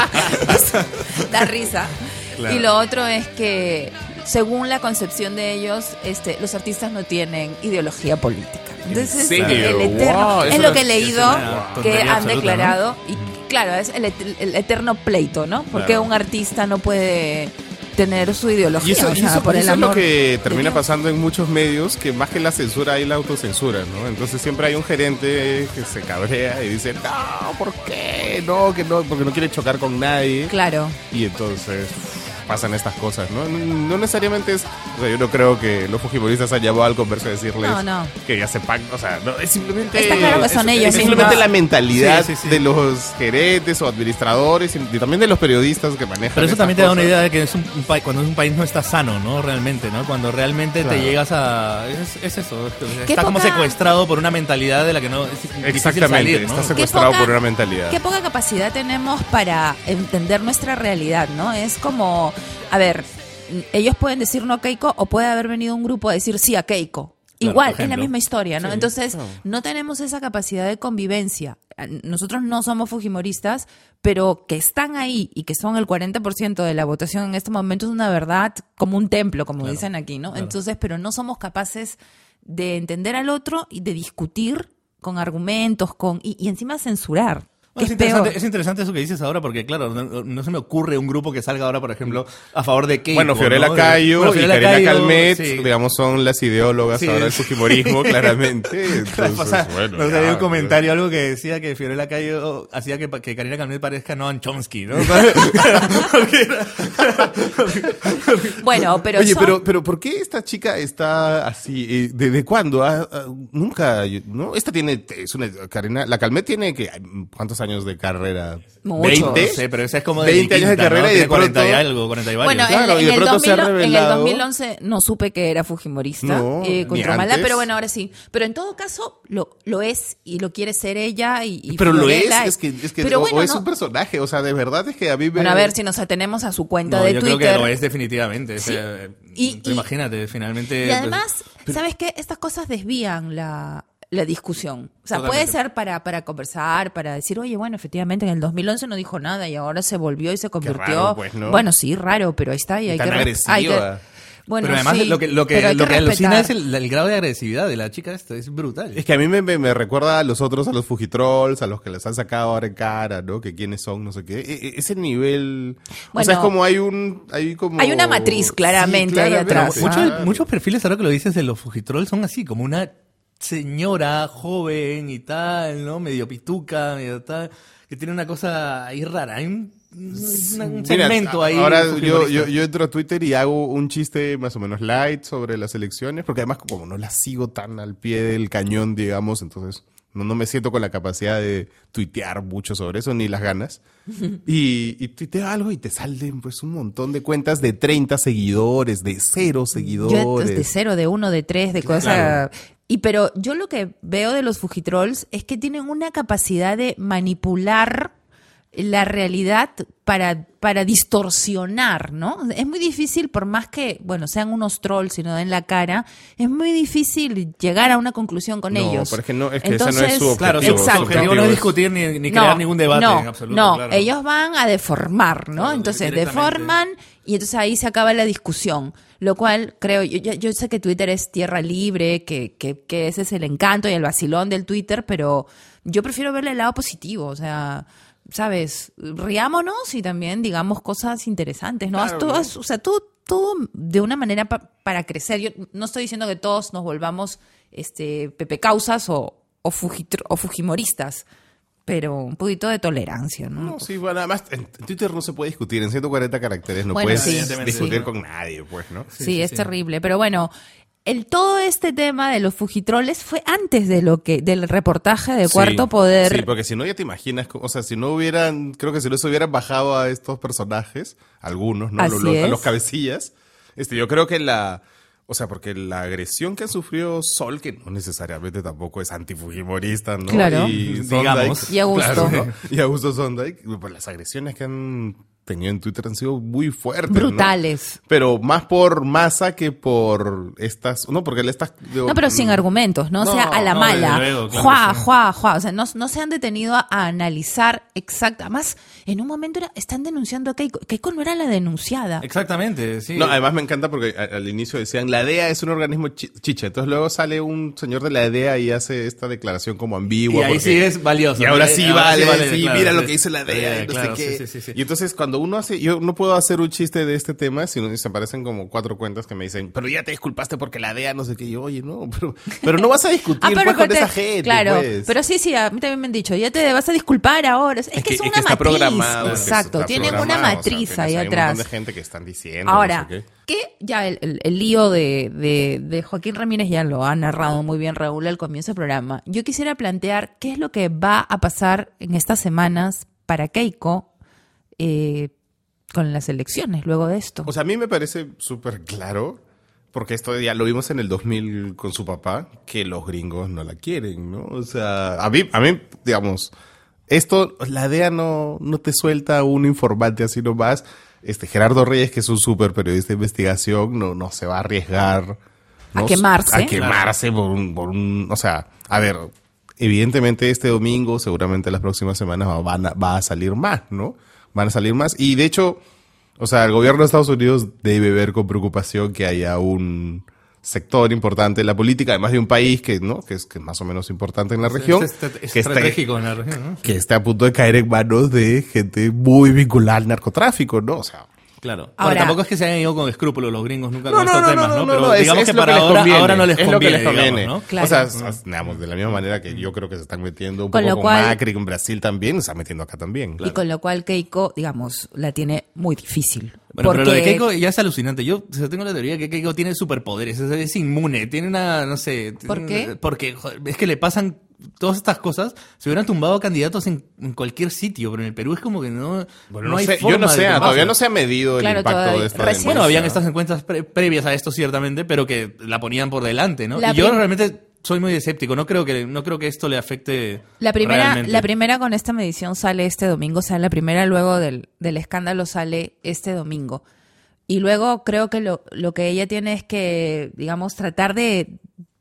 Speaker 3: es- da risa.
Speaker 2: Claro.
Speaker 3: Y lo otro es que, según la concepción de ellos, este, los artistas no tienen ideología política. Entonces,
Speaker 1: serio?
Speaker 3: el eterno,
Speaker 1: Wow,
Speaker 3: es
Speaker 1: eso
Speaker 3: lo
Speaker 1: no-
Speaker 3: que he
Speaker 1: es
Speaker 3: leído
Speaker 2: una
Speaker 3: que
Speaker 2: tontería
Speaker 3: han
Speaker 2: absoluta,
Speaker 3: declarado. Y claro, es el, et- el eterno pleito, ¿no? Porque
Speaker 1: Claro.
Speaker 3: un artista no puede tener su ideología.
Speaker 1: Y eso,
Speaker 3: o
Speaker 1: y
Speaker 3: sea,
Speaker 1: eso-
Speaker 3: por el
Speaker 1: eso es lo
Speaker 3: amor
Speaker 1: que
Speaker 3: de
Speaker 1: termina
Speaker 3: Dios.
Speaker 1: pasando en muchos medios, que más que la censura hay la autocensura, ¿no? Entonces siempre hay un gerente que se cabrea y dice, no, ¿por qué? No, que no, porque no quiere chocar con nadie.
Speaker 3: Claro.
Speaker 1: Y entonces pasan estas cosas, ¿no? No necesariamente es... O sea, yo no creo que los fujimoristas hayan llamado al converso a decirles
Speaker 3: No, no.
Speaker 1: que ya sepan... O sea, no, es simplemente...
Speaker 3: Está claro que son
Speaker 1: es-
Speaker 3: ellos,
Speaker 1: Es
Speaker 3: sí,
Speaker 1: simplemente
Speaker 3: no.
Speaker 1: la mentalidad
Speaker 2: Sí, sí, sí.
Speaker 1: de los gerentes o administradores y, y también de los periodistas que manejan
Speaker 2: Pero eso
Speaker 1: estas
Speaker 2: también te da una
Speaker 1: cosas.
Speaker 2: idea de que es un, un país, cuando un país no está sano, ¿no? Realmente, ¿no? Cuando realmente
Speaker 1: Claro.
Speaker 2: te llegas a... Es, es eso, es-
Speaker 3: Qué
Speaker 2: está como
Speaker 3: poca-
Speaker 2: secuestrado por una mentalidad de la que no es difícil
Speaker 1: Exactamente,
Speaker 2: salir, ¿no?
Speaker 1: está
Speaker 3: Qué
Speaker 1: secuestrado
Speaker 3: poca-
Speaker 1: por una mentalidad.
Speaker 3: Qué poca capacidad tenemos para entender nuestra realidad, ¿no? Es como, a ver, ellos pueden decir no a Keiko o puede haber venido un grupo a decir sí a Keiko.
Speaker 2: Claro,
Speaker 3: Igual,
Speaker 2: por
Speaker 3: es la
Speaker 2: ejemplo.
Speaker 3: misma historia, ¿no?
Speaker 2: Sí,
Speaker 3: Entonces,
Speaker 1: claro.
Speaker 3: no tenemos esa capacidad de convivencia. Nosotros no somos fujimoristas, pero que están ahí y que son el cuarenta por ciento de la votación en este momento es una verdad como un templo, como
Speaker 2: Claro,
Speaker 3: dicen aquí, ¿no?
Speaker 2: claro.
Speaker 3: Entonces, pero no somos capaces de entender al otro y de discutir con argumentos, con y, y encima censurar. Que
Speaker 2: Es
Speaker 3: es peor.
Speaker 2: interesante, es interesante eso que dices ahora porque, claro, no, no se me ocurre un grupo que salga ahora, por ejemplo, a favor de Keiko.
Speaker 1: Bueno, Fiorella
Speaker 2: ¿no?
Speaker 1: Cayo
Speaker 2: Bueno,
Speaker 1: y
Speaker 2: Fiorella
Speaker 1: Karina
Speaker 2: Cayo,
Speaker 1: Calmet,
Speaker 2: sí.
Speaker 1: digamos, son las ideólogas
Speaker 2: Sí.
Speaker 1: ahora del fujimorismo, claramente. Entonces,
Speaker 2: O sea,
Speaker 1: bueno,
Speaker 2: nos
Speaker 1: ya,
Speaker 2: salió un
Speaker 1: pues.
Speaker 2: comentario, algo que decía que Fiorella Cayo hacía que, que Karina Calmet parezca Noam Chomsky, ¿no? Porque era-
Speaker 3: Bueno, pero
Speaker 1: Oye,
Speaker 3: son-
Speaker 1: pero, pero ¿por qué esta chica está así? Eh, ¿Desde cuándo? Ah, ah, nunca, ¿no? Esta tiene, es una, Karina, la Calmet tiene, que ¿cuántos años de carrera?
Speaker 3: Muchos.
Speaker 1: ¿veinte?
Speaker 2: No sé, pero esa es como de
Speaker 1: veinte años de
Speaker 2: quinta, ¿no?
Speaker 1: carrera y de
Speaker 2: Tiene cuarenta y
Speaker 1: pronto-
Speaker 2: algo, cuarenta y varios.
Speaker 3: Bueno,
Speaker 1: Claro,
Speaker 3: en,
Speaker 1: y
Speaker 3: en
Speaker 1: de
Speaker 3: el
Speaker 1: pronto se ha
Speaker 3: dos mil, en el
Speaker 1: revelado-
Speaker 3: dos mil once no supe que era fujimorista
Speaker 1: No,
Speaker 3: eh, con
Speaker 1: ni
Speaker 3: Tromala,
Speaker 1: antes.
Speaker 3: pero bueno, ahora sí. Pero en todo caso, lo, lo es y lo quiere ser ella y, y
Speaker 1: Pero lo es,
Speaker 3: Fiorella
Speaker 1: es que, es que
Speaker 3: pero
Speaker 1: o,
Speaker 3: bueno,
Speaker 1: o es
Speaker 3: no.
Speaker 1: un personaje, o sea, de verdad es que a mí me...
Speaker 3: Bueno, a ver si nos atenemos a su cuenta
Speaker 2: No,
Speaker 3: de
Speaker 2: yo
Speaker 3: Twitter.
Speaker 2: creo que lo es definitivamente. o
Speaker 3: Sí.
Speaker 2: sea,
Speaker 3: Y-
Speaker 2: tú
Speaker 3: y-
Speaker 2: imagínate, finalmente...
Speaker 3: Y además, ¿sabes qué? Estas cosas desvían la, la discusión. O sea,
Speaker 2: Totalmente.
Speaker 3: puede ser para, para conversar, para decir, oye, bueno, efectivamente en el dos mil once no dijo nada y ahora se volvió y se convirtió.
Speaker 1: raro, pues, ¿no?
Speaker 3: Bueno, sí, raro, pero ahí está. Y hay
Speaker 1: tan
Speaker 3: que, re- hay que-
Speaker 1: agresiva.
Speaker 3: Bueno,
Speaker 2: pero además
Speaker 3: sí,
Speaker 2: lo que, lo
Speaker 3: pero
Speaker 2: que,
Speaker 3: hay
Speaker 2: lo que alucina
Speaker 3: respetar.
Speaker 2: es el, el grado de agresividad de la chica esta, es brutal.
Speaker 1: Es que a mí me, me, me recuerda a los otros, a los Fujitrolls, a los que les han sacado ahora en cara, ¿no? Que quiénes son, no sé qué. E- e- ese nivel... o
Speaker 3: Bueno,
Speaker 1: sea, es como hay un... Hay, como,
Speaker 3: hay una matriz claramente ahí atrás,
Speaker 2: Muchos,
Speaker 1: claro.
Speaker 2: muchos perfiles ahora que lo dices de los Fujitrolls son así, como una señora joven y tal, ¿no? Medio pituca, medio tal, que tiene una cosa ahí rara. Hay un, una- un
Speaker 1: Mira,
Speaker 2: segmento ahí.
Speaker 1: ahora yo,
Speaker 2: fujimorista.
Speaker 1: yo, yo entro a Twitter y hago un chiste más o menos light sobre las elecciones, porque además como no las sigo tan al pie del cañón, digamos, entonces no, no me siento con la capacidad de tuitear mucho sobre eso, ni las ganas. Y, y tuiteo algo y te salen pues un montón de cuentas de treinta seguidores, de cero
Speaker 3: Yo
Speaker 1: seguidores.
Speaker 3: de cero, de uno, de tres, de cosas.
Speaker 1: Claro.
Speaker 3: Y pero yo lo que veo de los Fujitrolls es que tienen una capacidad de manipular la realidad para, para distorsionar, ¿no? Es muy difícil, por más que, bueno, sean unos trolls y no den la cara, es muy difícil llegar a una conclusión con
Speaker 1: No,
Speaker 3: ellos.
Speaker 1: pero es que no- es que ese no es
Speaker 3: Entonces,
Speaker 1: su objetivo.
Speaker 2: Claro, su, su
Speaker 3: Exacto.
Speaker 2: objetivo no es discutir ni, ni crear ningún debate
Speaker 3: no,
Speaker 2: en absoluto.
Speaker 3: No,
Speaker 2: claro.
Speaker 3: ellos van a deformar, ¿no?
Speaker 2: Claro,
Speaker 3: entonces
Speaker 2: directamente.
Speaker 3: deforman y entonces ahí se acaba la discusión. Lo cual creo, yo, yo, yo sé que Twitter es tierra libre, que, que, que ese es el encanto y el vacilón del Twitter, pero yo prefiero verle el lado positivo, o sea, ¿sabes? Riámonos y también digamos cosas interesantes, ¿no?
Speaker 1: Claro,
Speaker 3: Haz tú-
Speaker 1: ¿no?
Speaker 3: haz- o sea, tú, tú de una manera pa- para crecer. Yo no estoy diciendo que todos nos volvamos este Pepe Causas o, o, fujitro- o fujimoristas, pero un poquito de tolerancia, ¿no?
Speaker 1: No, sí, bueno, además en Twitter no se puede discutir, en ciento cuarenta caracteres no
Speaker 3: Bueno,
Speaker 1: puedes
Speaker 3: sí,
Speaker 1: discutir
Speaker 2: sí.
Speaker 1: con nadie, pues, ¿no?
Speaker 3: Sí,
Speaker 2: sí,
Speaker 3: es
Speaker 2: sí.
Speaker 3: terrible. Pero bueno, el todo este tema de los fujitroles fue antes de lo que del reportaje de Cuarto
Speaker 1: Sí,
Speaker 3: Poder.
Speaker 1: Sí, porque si no ya te imaginas, o sea, si no hubieran, creo que si no se hubieran bajado a estos personajes, algunos, ¿no?
Speaker 3: Así
Speaker 1: Los, los- a
Speaker 3: es.
Speaker 1: los cabecillas, este, yo creo que la, o sea, porque la agresión que sufrió Sol, que no necesariamente tampoco es antifujimorista, ¿no?
Speaker 3: Claro.
Speaker 1: Y
Speaker 2: Digamos.
Speaker 1: Sondheim,
Speaker 3: Y Augusto.
Speaker 1: claro, ¿no? Y Augusto Sondheim, pues las agresiones que han tenido en Twitter han sido muy fuertes, ¿no?
Speaker 3: Brutales.
Speaker 1: Pero más por masa que por estas, no, porque estas... digo,
Speaker 3: No, pero sin argumentos, ¿no? O sea,
Speaker 1: No,
Speaker 3: a la
Speaker 2: no,
Speaker 3: mala.
Speaker 2: desde luego, claro
Speaker 3: Juá,
Speaker 2: que sí.
Speaker 3: juá, juá. O sea, no, no se han detenido a, a analizar exacta. Además, en un momento era, están denunciando a Keiko. Keiko no era la denunciada.
Speaker 2: Exactamente, sí.
Speaker 1: No, además me encanta porque a- al inicio decían, la D E A es un organismo chi- chicha. Entonces luego sale un señor de la D E A y hace esta declaración como ambigua.
Speaker 2: y ahí
Speaker 1: porque-
Speaker 2: sí es valioso.
Speaker 1: Y ahora
Speaker 2: Eh,
Speaker 1: sí
Speaker 2: ahora
Speaker 1: vale, sí,
Speaker 2: claro,
Speaker 1: mira
Speaker 2: sí.
Speaker 1: lo que dice la D E A y
Speaker 2: Eh,
Speaker 1: no
Speaker 2: claro,
Speaker 1: sé qué.
Speaker 2: sí, sí, sí, sí.
Speaker 1: Y entonces cuando uno hace, yo no puedo hacer un chiste de este tema, sino se aparecen como cuatro cuentas que me dicen, pero ya te disculpaste porque la D E A no sé qué. Y yo, oye, no, pero, pero no vas a discutir
Speaker 3: Ah, pero
Speaker 1: pues, con
Speaker 3: que te-
Speaker 1: esa gente.
Speaker 3: Claro,
Speaker 1: pues.
Speaker 3: pero sí, sí, a mí también me han dicho, ya te vas a disculpar ahora. Es, es que,
Speaker 1: que,
Speaker 3: es una
Speaker 1: que está
Speaker 3: matriz.
Speaker 1: programado. es que
Speaker 3: Exacto,
Speaker 1: está
Speaker 3: tienen una
Speaker 1: programado, o sea,
Speaker 3: matriz
Speaker 1: tienes
Speaker 3: ahí
Speaker 1: hay
Speaker 3: atrás.
Speaker 1: Un montón de gente que están diciendo.
Speaker 3: Ahora,
Speaker 1: no sé qué.
Speaker 3: que ya el, el- el lío de, de, de Joaquín Ramírez ya lo ha narrado muy bien Raúl al comienzo del programa. Yo quisiera plantear qué es lo que va a pasar en estas semanas para Keiko eh, con las elecciones luego de esto.
Speaker 1: O sea, a mí me parece súper claro, porque esto ya lo vimos en el dos mil con su papá, que los gringos no la quieren, ¿no? O sea, a mí, a mí digamos, esto, la D E A no, no te suelta un informante así nomás. Este, Gerardo Reyes, que es un súper periodista de investigación, no, no se va a arriesgar.
Speaker 3: A
Speaker 1: ¿no?
Speaker 3: quemarse.
Speaker 1: A quemarse por un, por un, o sea, a ver, evidentemente este domingo, seguramente las próximas semanas van a, va a salir más, ¿no? Van a salir más. Y de hecho, o sea, el gobierno de Estados Unidos debe ver con preocupación que haya un sector importante en la política, además de un país que, ¿no? que es, que es más o menos importante en la región,
Speaker 2: Es, est- es
Speaker 1: que, está,
Speaker 2: estratégico en la región, ¿no?
Speaker 1: que esté a punto de caer en manos de gente muy vinculada al narcotráfico, ¿no? O sea,
Speaker 2: Claro.
Speaker 3: Ahora-
Speaker 2: Bueno, tampoco es que se hayan ido con escrúpulos los gringos nunca
Speaker 1: no,
Speaker 2: con
Speaker 1: no,
Speaker 2: estos
Speaker 1: no,
Speaker 2: temas,
Speaker 1: no,
Speaker 2: ¿no?
Speaker 1: no,
Speaker 2: Pero
Speaker 1: no, es-
Speaker 2: digamos
Speaker 1: es
Speaker 2: que
Speaker 1: lo
Speaker 2: para
Speaker 1: les
Speaker 2: ahora,
Speaker 1: conviene,
Speaker 2: ahora no les
Speaker 1: es lo que
Speaker 2: conviene,
Speaker 1: les conviene.
Speaker 2: digamos, ¿no?
Speaker 3: Claro.
Speaker 1: O sea, s- digamos, de la misma manera que yo creo que se están metiendo un
Speaker 3: Con
Speaker 1: poco
Speaker 3: lo
Speaker 1: con
Speaker 3: cual-
Speaker 1: Macri, con Brasil también, se están metiendo acá también.
Speaker 3: Y con lo cual Keiko, digamos, la tiene muy difícil.
Speaker 2: Bueno,
Speaker 3: porque
Speaker 2: pero lo de Keiko ya es alucinante. Yo o sea, tengo la teoría de que Keiko tiene superpoderes, es, es inmune, tiene una, no sé...
Speaker 3: ¿Por
Speaker 2: tiene-
Speaker 3: qué?
Speaker 2: Porque joder, es que le pasan todas estas cosas, se hubieran tumbado candidatos en, en cualquier sitio, pero en el Perú es como que no,
Speaker 1: Bueno,
Speaker 2: no
Speaker 1: no
Speaker 2: hay
Speaker 1: sé,
Speaker 2: forma
Speaker 1: yo no
Speaker 2: de
Speaker 1: sé,
Speaker 2: que pase.
Speaker 1: todavía no se ha medido el
Speaker 3: Claro,
Speaker 1: impacto
Speaker 3: todavía-
Speaker 1: de esta
Speaker 3: recién-
Speaker 2: Bueno,
Speaker 1: denuncia.
Speaker 2: habían estas encuestas pre- previas a esto ciertamente, pero que la ponían por delante, ¿no?
Speaker 3: La
Speaker 2: y yo
Speaker 3: prim-
Speaker 2: realmente soy muy escéptico, no creo que no creo que esto le afecte
Speaker 3: La primera,
Speaker 2: realmente.
Speaker 3: la primera con esta medición sale este domingo, o sea, la primera luego del, del escándalo sale este domingo. Y luego creo que lo, lo que ella tiene es que, digamos, tratar de,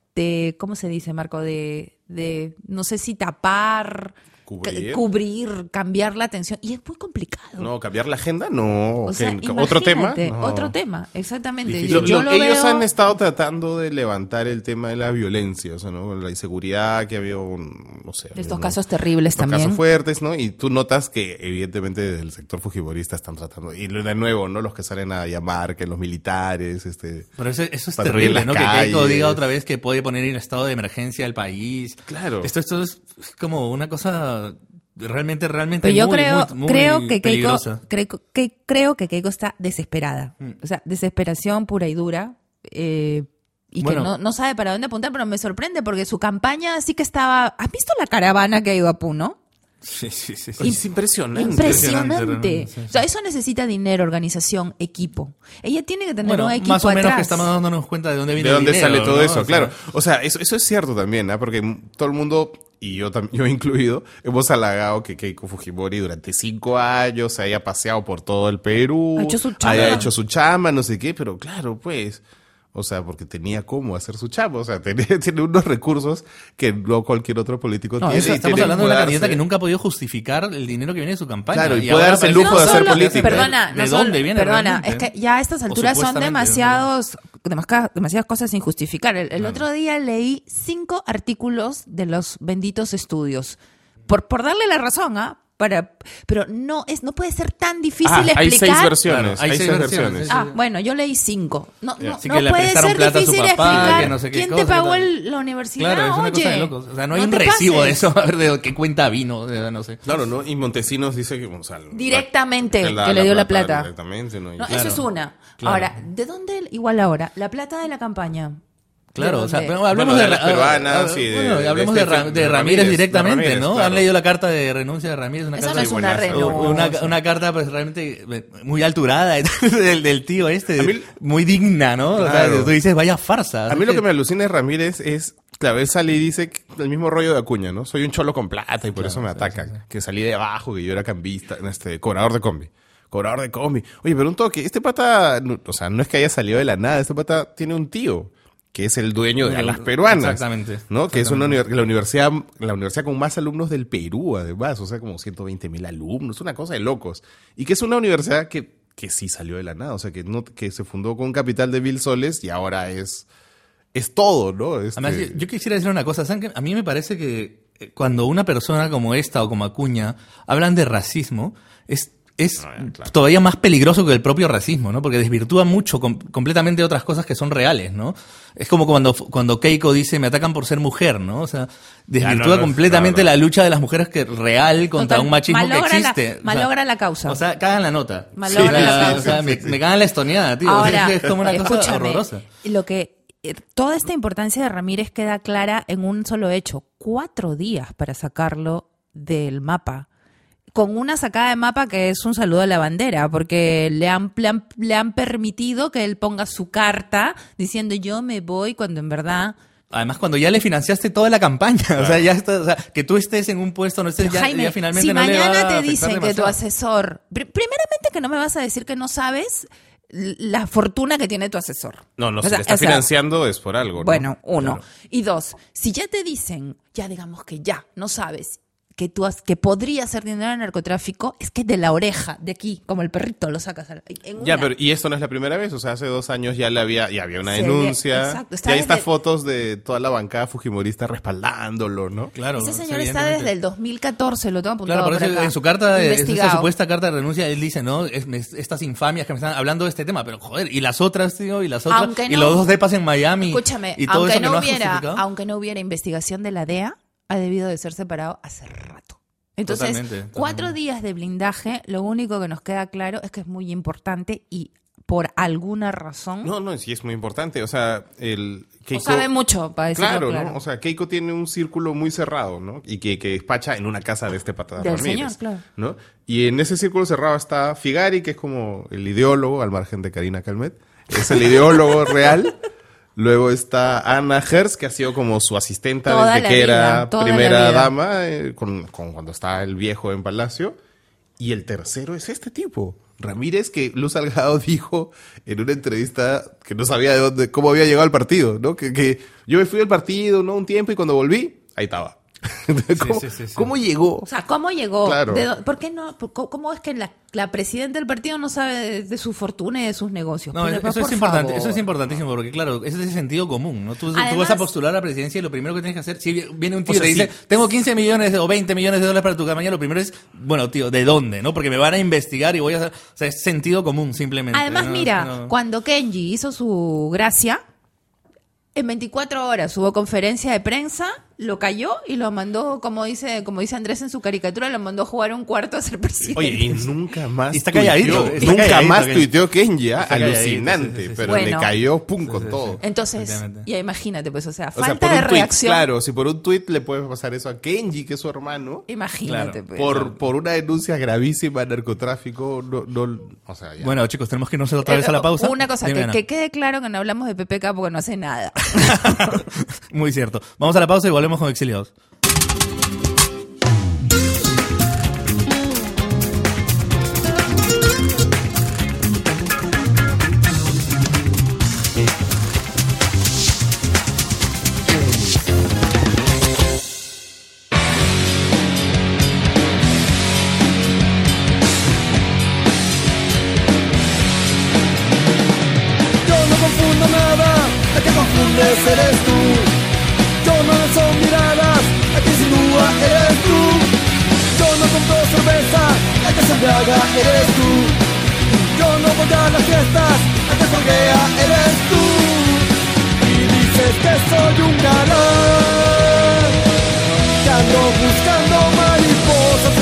Speaker 3: de ¿cómo se dice, Marco? De, de no sé si tapar,
Speaker 1: Cubrir.
Speaker 3: ca- cubrir, cambiar la atención. Y es muy complicado.
Speaker 1: No, cambiar la agenda, no.
Speaker 3: o sea,
Speaker 1: ¿Qué? ¿Otro tema?
Speaker 3: imagínate,
Speaker 1: No.
Speaker 3: Otro tema, exactamente.
Speaker 1: Lo-
Speaker 3: Yo, yo
Speaker 1: lo-
Speaker 3: lo
Speaker 1: ellos
Speaker 3: veo-
Speaker 1: han estado tratando de levantar el tema de la violencia, o sea, ¿no? La inseguridad que había, un, no sé.
Speaker 3: de estos
Speaker 1: uno-
Speaker 3: casos terribles
Speaker 1: estos
Speaker 3: también.
Speaker 1: casos fuertes, ¿no? Y tú notas que evidentemente desde el sector fujimorista están tratando, y de nuevo, ¿no? Los que salen a llamar, que los militares, este...
Speaker 2: Pero eso, eso es
Speaker 1: patrullar
Speaker 2: terrible,
Speaker 1: las
Speaker 2: ¿no? Que Keiko
Speaker 1: calles.
Speaker 2: diga otra vez que puede poner en estado de emergencia al país.
Speaker 1: Claro.
Speaker 2: Esto, esto es como una cosa realmente, realmente
Speaker 3: Pero yo
Speaker 2: muy,
Speaker 3: creo,
Speaker 2: muy, muy
Speaker 3: creo que Keiko,
Speaker 2: peligrosa.
Speaker 3: creo, que, creo que Keiko está desesperada. O sea, desesperación pura y dura. eh, y
Speaker 2: Bueno.
Speaker 3: que no, no sabe para dónde apuntar, pero me sorprende porque su campaña sí que estaba... ¿Has visto la caravana que ha ido a Puno?
Speaker 2: Sí, sí, sí. sí.
Speaker 1: Oye, es impresionante.
Speaker 3: Impresionante.
Speaker 2: realmente, sí, sí.
Speaker 3: O sea, eso necesita dinero, organización, equipo. Ella tiene que tener
Speaker 2: Bueno,
Speaker 3: un equipo
Speaker 2: más o menos
Speaker 3: atrás.
Speaker 2: que estamos dándonos cuenta de dónde viene
Speaker 1: ¿De dónde
Speaker 2: el dinero,
Speaker 1: sale todo
Speaker 2: ¿no?
Speaker 1: eso?
Speaker 2: O sea,
Speaker 1: Claro. O sea, eso, eso es cierto también, ¿ah? Porque todo el mundo, y yo también, yo incluido, hemos halagado que Keiko Fujimori durante cinco años se haya paseado por todo el Perú,
Speaker 3: Ha hecho su chamba.
Speaker 1: haya hecho su chamba, no sé qué, pero claro, pues, o sea, porque tenía cómo hacer su chamba, o sea, tenía, tiene unos recursos que no cualquier otro político
Speaker 2: No,
Speaker 1: tiene.
Speaker 2: eso,
Speaker 1: y
Speaker 2: estamos
Speaker 1: tiene-
Speaker 2: hablando de una
Speaker 1: puede
Speaker 2: candidata
Speaker 1: darse-
Speaker 2: que nunca ha podido justificar el dinero que viene de su campaña.
Speaker 1: Claro, y puede
Speaker 2: ahora
Speaker 1: darse el
Speaker 2: parece-
Speaker 1: lujo de hacer política.
Speaker 3: Perdona,
Speaker 2: ¿De
Speaker 3: no
Speaker 2: dónde
Speaker 3: solo-
Speaker 2: viene
Speaker 3: Perdona,
Speaker 2: realmente?
Speaker 3: es que ya a estas
Speaker 2: O
Speaker 3: alturas son
Speaker 2: supuestamente,
Speaker 3: demasiados, demasiadas, demasiadas cosas sin justificar. El, el otro día leí cinco artículos de los benditos estudios. Por, por darle la razón, ¿ah? Para, pero no es, no puede ser tan difícil
Speaker 1: Ah, hay
Speaker 3: explicar.
Speaker 1: seis versiones,
Speaker 2: Claro,
Speaker 1: hay, seis versiones.
Speaker 2: sí,
Speaker 3: Ah, bueno, yo leí cinco. No,
Speaker 1: Ya.
Speaker 3: no,
Speaker 2: Así
Speaker 3: no
Speaker 2: que le
Speaker 3: puede
Speaker 2: prestaron
Speaker 3: ser
Speaker 2: plata a su
Speaker 3: difícil
Speaker 2: papá,
Speaker 3: explicar
Speaker 2: que no sé qué
Speaker 3: quién
Speaker 2: cosa,
Speaker 3: te pagó
Speaker 2: que tal.
Speaker 3: el- la universidad.
Speaker 2: Claro, es una cosa
Speaker 3: Oye,
Speaker 2: de locos. O sea, no hay un
Speaker 3: te
Speaker 2: recibo de
Speaker 3: pases.
Speaker 2: eso, a ver de qué cuenta vino, de- no sé.
Speaker 1: Claro, ¿no? Y Montesinos dice que, o sea,
Speaker 3: Directamente,
Speaker 1: la-
Speaker 3: que le dio la plata.
Speaker 1: Directamente, ¿no? Y-
Speaker 3: No,
Speaker 2: Claro,
Speaker 3: eso es una.
Speaker 2: claro.
Speaker 3: Ahora, ¿de dónde, igual ahora, la plata de la campaña?
Speaker 2: Claro,
Speaker 3: ¿De
Speaker 2: o sea,
Speaker 3: dónde?
Speaker 2: pero hablemos
Speaker 1: Bueno,
Speaker 2: de,
Speaker 1: de las
Speaker 2: ah,
Speaker 1: peruanas
Speaker 2: ah,
Speaker 1: y de-
Speaker 2: bueno,
Speaker 1: de
Speaker 2: hablemos
Speaker 1: este
Speaker 2: de, Ra-
Speaker 1: de
Speaker 2: de Ramírez,
Speaker 1: Ramírez,
Speaker 2: directamente,
Speaker 1: de Ramírez,
Speaker 2: ¿no?
Speaker 1: claro.
Speaker 2: Han leído la carta de renuncia de Ramírez, una
Speaker 3: Esa
Speaker 2: carta
Speaker 3: no es una
Speaker 1: buenaza.
Speaker 3: renuncia.
Speaker 2: una, una carta pues realmente muy alturada del, del tío este,
Speaker 1: A mí-
Speaker 2: muy digna, ¿no? O sea,
Speaker 1: Claro.
Speaker 2: tú dices, vaya farsa.
Speaker 1: A mí lo que me alucina de Ramírez es, claro, él sale y dice que- el mismo rollo de Acuña, ¿no? Soy un cholo con plata y por eso me atacan. Que salí de abajo, que yo era cambista, este, cobrador de combi. Cobrador de combi. Oye, pero un toque, este pata, no- o sea, no es que haya salido de la nada, este pata tiene un tío que es el dueño de
Speaker 2: Eh,
Speaker 1: las peruanas.
Speaker 2: exactamente,
Speaker 1: ¿No? Que es una univers- la universidad, la universidad con más alumnos del Perú, además, o sea, como ciento veinte mil alumnos, una cosa de locos. Y que es una universidad que, que sí salió de la nada, o sea, que no, que se fundó con un capital de mil soles y ahora es, es todo, ¿no? Este-
Speaker 2: Además, yo, yo quisiera decir una cosa. ¿Saben qué? A mí me parece que eh, cuando una persona como esta o como Acuña hablan de racismo, es, es
Speaker 1: Ah, claro.
Speaker 2: todavía más peligroso que el propio racismo, ¿no? Porque desvirtúa mucho com- completamente otras cosas que son reales, ¿no? Es como cuando, cuando Keiko dice, me atacan por ser mujer, ¿no? O sea, desvirtúa
Speaker 1: no, no,
Speaker 2: completamente
Speaker 1: no, no.
Speaker 2: la lucha de las mujeres que real contra
Speaker 3: Total,
Speaker 2: un machismo que
Speaker 3: malogra la-
Speaker 2: existe. O sea,
Speaker 3: malogra la causa.
Speaker 2: O sea, cagan la nota.
Speaker 3: Malogra
Speaker 2: Sí,
Speaker 3: la
Speaker 2: o sea,
Speaker 3: causa.
Speaker 2: o sea, me, me cagan la estoniada, tío.
Speaker 3: Ahora,
Speaker 2: es como una cosa
Speaker 3: escúchame,
Speaker 2: horrorosa.
Speaker 3: lo que eh, toda esta importancia de Ramírez queda clara en un solo hecho: cuatro días para sacarlo del mapa, con una sacada de mapa que es un saludo a la bandera, porque le han, le han, le han permitido que él ponga su carta diciendo yo me voy, cuando en verdad...
Speaker 2: Además, cuando ya le financiaste toda la campaña, o sea, ya está, o sea, que tú estés en un puesto, no estés,
Speaker 3: Pero,
Speaker 2: ya,
Speaker 3: Jaime,
Speaker 2: ya finalmente
Speaker 3: si
Speaker 2: no le va
Speaker 3: mañana
Speaker 2: a
Speaker 3: te
Speaker 2: afectar
Speaker 3: dicen que tu
Speaker 2: demasiado.
Speaker 3: asesor... pr- Primeramente que no me vas a decir que no sabes la fortuna que tiene tu asesor.
Speaker 1: No, no,
Speaker 3: O
Speaker 1: si
Speaker 3: sea,
Speaker 1: le está
Speaker 3: o sea,
Speaker 1: financiando es por algo, ¿no?
Speaker 3: Bueno, uno.
Speaker 1: Claro.
Speaker 3: Y dos, si ya te dicen, ya digamos que ya, no sabes, que tú has, que podría ser dinero de narcotráfico, es que de la oreja, de aquí, como el perrito, lo sacas. a- En
Speaker 1: Ya,
Speaker 3: una.
Speaker 1: pero y esto no es la primera vez, o sea, hace dos años ya le había, ya había una
Speaker 3: Se
Speaker 1: denuncia,
Speaker 3: ve- exacto, está
Speaker 1: y hay estas
Speaker 3: desde-
Speaker 1: fotos de toda la bancada fujimorista respaldándolo, ¿no?
Speaker 2: Claro.
Speaker 3: Ese
Speaker 2: sí,
Speaker 3: señor está
Speaker 2: evidentemente.
Speaker 3: desde el dos mil catorce, lo tengo apuntado
Speaker 2: Claro, por
Speaker 3: por
Speaker 2: eso
Speaker 3: acá.
Speaker 2: en su carta, en esta
Speaker 3: Investigado.
Speaker 2: supuesta carta de renuncia, él dice, ¿no? Es- es- estas infamias que me están hablando de este tema, pero joder, y las otras, tío, y las otras,
Speaker 3: Aunque
Speaker 2: y
Speaker 3: no-
Speaker 2: los dos depas en Miami,
Speaker 3: Escúchame,
Speaker 2: y todo
Speaker 3: aunque,
Speaker 2: eso que
Speaker 3: no
Speaker 2: no has
Speaker 3: hubiera,
Speaker 2: justificado.
Speaker 3: aunque no hubiera investigación de la D E A, ha debido de ser separado hace rato. Entonces,
Speaker 2: Totalmente,
Speaker 3: cuatro
Speaker 2: totalmente.
Speaker 3: días de blindaje, lo único que nos queda claro es que es muy importante y por alguna razón
Speaker 1: No, no, sí es muy importante, o sea, el
Speaker 3: o
Speaker 1: Keiko...
Speaker 3: sabe mucho, para decirlo
Speaker 1: Claro,
Speaker 3: claro.
Speaker 1: ¿no? O sea, Keiko tiene un círculo muy cerrado, ¿no? Y que, que despacha en una casa de este patada
Speaker 3: Del
Speaker 1: Ramírez,
Speaker 3: señor, claro.
Speaker 1: ¿no? Y en ese círculo cerrado está Figari, que es como el ideólogo, al margen de Karina Calmet. Es el ideólogo real. Luego está Ana Hertz, que ha sido como su asistenta
Speaker 3: Toda
Speaker 1: desde
Speaker 3: la
Speaker 1: que
Speaker 3: vida,
Speaker 1: era
Speaker 3: toda la
Speaker 1: primera
Speaker 3: vida.
Speaker 1: dama, eh, con, con cuando estaba el viejo en Palacio. Y el tercero es este tipo, Ramírez, que Luz Salgado dijo en una entrevista que no sabía de dónde, cómo había llegado al partido, ¿no? Que, que yo me fui al partido, ¿no? Un tiempo y cuando volví, ahí estaba. ¿Cómo,
Speaker 2: sí, sí, sí.
Speaker 1: cómo llegó?
Speaker 3: O sea, ¿cómo llegó?
Speaker 1: Claro.
Speaker 3: ¿De dó- ¿Por qué no? por- ¿Cómo cómo es que la, la presidenta del partido no sabe de, de su fortuna y de sus negocios?
Speaker 2: No,
Speaker 3: Por-
Speaker 2: eso,
Speaker 3: por
Speaker 2: es importante,
Speaker 3: favor.
Speaker 2: eso es importantísimo, porque claro, ese es el sentido común, ¿no? Tú, tú
Speaker 3: Además-
Speaker 2: vas a postular a la presidencia y lo primero que tienes que hacer, si viene un tío
Speaker 1: O sea,
Speaker 2: y te dice,
Speaker 1: sí.
Speaker 2: tengo quince millones o veinte millones de dólares para tu campaña, lo primero es, bueno, tío, ¿de dónde? ¿No? Porque me van a investigar y voy a hacer, o sea, es sentido común simplemente.
Speaker 3: Además,
Speaker 2: ¿no?
Speaker 3: mira,
Speaker 2: No.
Speaker 3: cuando Kenji hizo su gracia, en veinticuatro horas hubo conferencia de prensa, lo cayó y lo mandó, como dice, como dice Andrés en su caricatura, lo mandó a jugar un cuarto a ser presidente.
Speaker 1: Oye, y nunca más
Speaker 2: Y está calladito,
Speaker 1: tuiteó,
Speaker 2: está
Speaker 1: nunca
Speaker 2: calladito,
Speaker 1: más
Speaker 2: Kenji.
Speaker 1: tuiteó Kenji, ¿ah?
Speaker 2: Está calladito,
Speaker 1: alucinante,
Speaker 2: sí, sí, sí.
Speaker 1: pero
Speaker 3: Bueno.
Speaker 1: le cayó pum con
Speaker 2: Sí, sí,
Speaker 1: todo.
Speaker 2: sí.
Speaker 3: Entonces,
Speaker 2: Efectivamente.
Speaker 3: ya imagínate, pues, o sea,
Speaker 1: O sea,
Speaker 3: falta
Speaker 1: por
Speaker 3: de
Speaker 1: un tuit,
Speaker 3: reacción.
Speaker 1: claro, si por un tuit le puede pasar eso a Kenji, que es su hermano,
Speaker 3: Imagínate,
Speaker 2: Claro.
Speaker 3: pues.
Speaker 1: por, por una denuncia gravísima de narcotráfico, no, no, o sea, ya.
Speaker 2: Bueno, chicos, tenemos que irnos otra vez a la
Speaker 3: Eh,
Speaker 2: pausa.
Speaker 3: Una cosa,
Speaker 2: Dime,
Speaker 3: que,
Speaker 2: Ana.
Speaker 3: que quede claro que no hablamos de P P K porque no hace nada.
Speaker 2: Muy cierto. Vamos a la pausa y volvemos con Exiliados.
Speaker 5: Yo no confundo nada, el que confundes eres tú. Yo no son miradas, el que sin duda eres tú. Yo no compro cerveza, el que se embriaga eres tú. Yo no voy a las fiestas, el que foguea eres tú. Y dices que soy un galán, que ando buscando mariposas en el mar.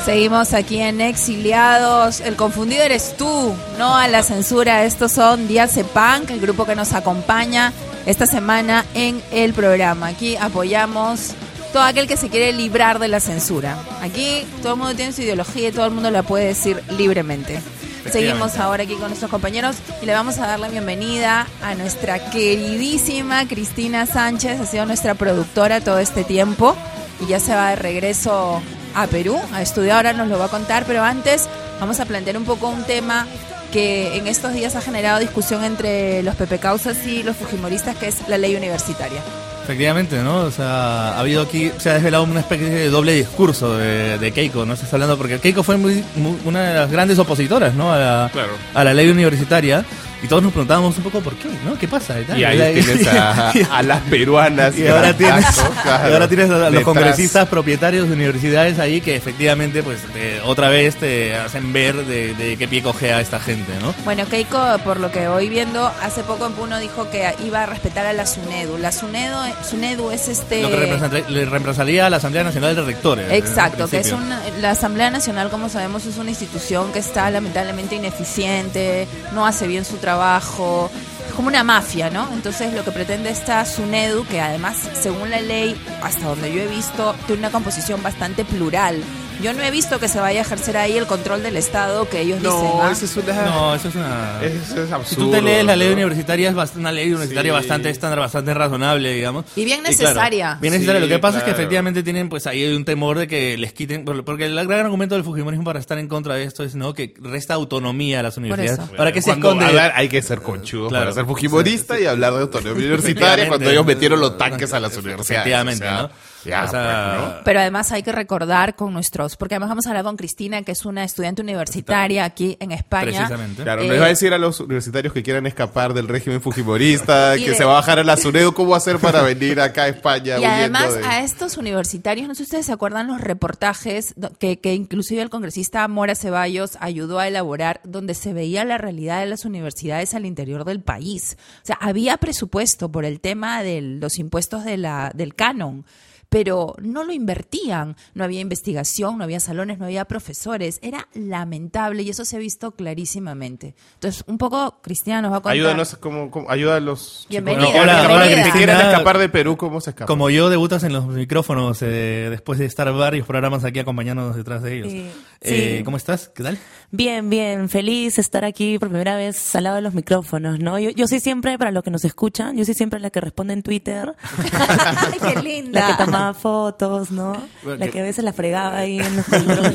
Speaker 3: Seguimos aquí en Exiliados. El confundido eres tú, no a la censura. Estos son Diazepunk, el grupo que nos acompaña esta semana en el programa. Aquí apoyamos todo aquel que se quiere librar de la censura. Aquí todo el mundo tiene su ideología y todo el mundo la puede decir libremente. Seguimos ahora aquí con nuestros compañeros y le vamos a dar la bienvenida a nuestra queridísima Cristina Sánchez. Ha sido nuestra productora todo este tiempo y ya se va de regreso a Perú a estudiar. Ahora nos lo va a contar, pero antes vamos a plantear un poco un tema que en estos días ha generado discusión entre los pepecausas y los fujimoristas, que es la ley universitaria.
Speaker 2: Efectivamente, ¿no? O sea, ha habido aquí, se ha desvelado una especie de doble discurso de, de Keiko, ¿no? Se está hablando porque Keiko fue muy, muy, una de las grandes opositoras, ¿no? A la,
Speaker 1: Claro.
Speaker 2: a la ley universitaria. Y todos nos preguntábamos un poco por qué, ¿no? ¿Qué pasa? Y, tal.
Speaker 1: Y ahí tienes a, a las peruanas.
Speaker 2: Y ahora tienes,
Speaker 1: claro,
Speaker 2: y ahora tienes a los
Speaker 1: detrás.
Speaker 2: congresistas propietarios de universidades ahí que efectivamente, pues, te- otra vez te hacen ver de, de qué pie cojea esta gente, ¿no?
Speaker 3: Bueno, Keiko, por lo que voy viendo, hace poco en Puno dijo que iba a respetar a la SUNEDU. La SUNEDU, SUNEDU es este...
Speaker 2: Lo que representa- le reemplazaría a la Asamblea Nacional de Rectores.
Speaker 3: Exacto,
Speaker 2: en
Speaker 3: que es
Speaker 2: principio.
Speaker 3: una, la Asamblea Nacional, como sabemos, es una institución que está lamentablemente ineficiente, no hace bien su trabajo, es como una mafia, ¿no? Entonces lo que pretende esta SUNEDU, que además, según la ley, hasta donde yo he visto, tiene una composición bastante plural. Yo no he visto que se vaya a ejercer ahí el control del Estado que ellos dicen.
Speaker 1: No,
Speaker 3: ¿ah?
Speaker 1: eso es una...
Speaker 2: No, eso es una...
Speaker 1: Eso es absurdo.
Speaker 2: Si tú te lees la ley
Speaker 1: ¿no?
Speaker 2: universitaria, es bast- una ley universitaria
Speaker 1: Sí.
Speaker 2: bastante estándar, bastante razonable, digamos.
Speaker 3: Y bien
Speaker 2: claro,
Speaker 3: necesaria.
Speaker 2: bien necesaria.
Speaker 1: Sí,
Speaker 2: Lo que pasa es
Speaker 1: claro.
Speaker 2: que efectivamente tienen, pues ahí hay un temor de que les quiten, por- porque el gran argumento del fujimorismo para estar en contra de esto es, ¿no? Que resta autonomía a las universidades.
Speaker 3: eso.
Speaker 2: ¿Para qué se
Speaker 1: Cuando
Speaker 2: esconde?
Speaker 1: hablar, hay que ser conchudo
Speaker 2: Claro.
Speaker 1: para ser fujimorista y hablar de autonomía universitaria
Speaker 2: Efectivamente.
Speaker 1: cuando ellos metieron los tanques a las universidades.
Speaker 2: Efectivamente,
Speaker 1: O sea,
Speaker 2: ¿no?
Speaker 1: Ya,
Speaker 2: O sea,
Speaker 1: pues, ¿no?
Speaker 3: Pero además hay que recordar con nuestros, porque además vamos a hablar con Cristina, que es una estudiante universitaria aquí en España.
Speaker 2: Precisamente.
Speaker 1: Claro,
Speaker 3: Eh,
Speaker 1: les va a decir a los universitarios que quieran escapar del régimen fujimorista,
Speaker 3: Y
Speaker 1: que
Speaker 3: de-
Speaker 1: se va a bajar a la SUNEDU, ¿cómo hacer para venir acá a España?
Speaker 3: Y además
Speaker 1: huyendo de-
Speaker 3: a estos universitarios, no sé si ustedes se acuerdan los reportajes do- que, que inclusive el congresista Mora Ceballos ayudó a elaborar, donde se veía la realidad de las universidades al interior del país. O sea, había presupuesto por el tema de los impuestos de la, del canon, pero no lo invertían, no había investigación, no había salones, no había profesores, era lamentable y eso se ha visto clarísimamente. Entonces, un poco Cristina nos va a contar.
Speaker 1: Ayúdanos, como, como- ayuda a los
Speaker 3: Bienvenida,
Speaker 1: chicos
Speaker 2: hola,
Speaker 1: que-
Speaker 2: hola,
Speaker 1: que
Speaker 2: Cristina.
Speaker 1: quieran escapar de Perú, ¿cómo se escapan?
Speaker 2: Como yo, debutas en los micrófonos eh, después de estar varios programas aquí acompañándonos detrás de ellos.
Speaker 6: Sí.
Speaker 2: Eh,
Speaker 6: Sí.
Speaker 2: ¿Cómo estás? ¿Qué tal?
Speaker 6: Bien, bien, feliz de estar aquí por primera vez al lado de los micrófonos, ¿no? Yo, yo soy siempre, para los que nos escuchan, yo soy siempre la que responde en Twitter,
Speaker 3: ¡Ay, qué linda!
Speaker 6: la que tomaba fotos, ¿no?
Speaker 2: Bueno,
Speaker 6: La
Speaker 2: que-
Speaker 6: que a veces la fregaba ahí en los micrófonos.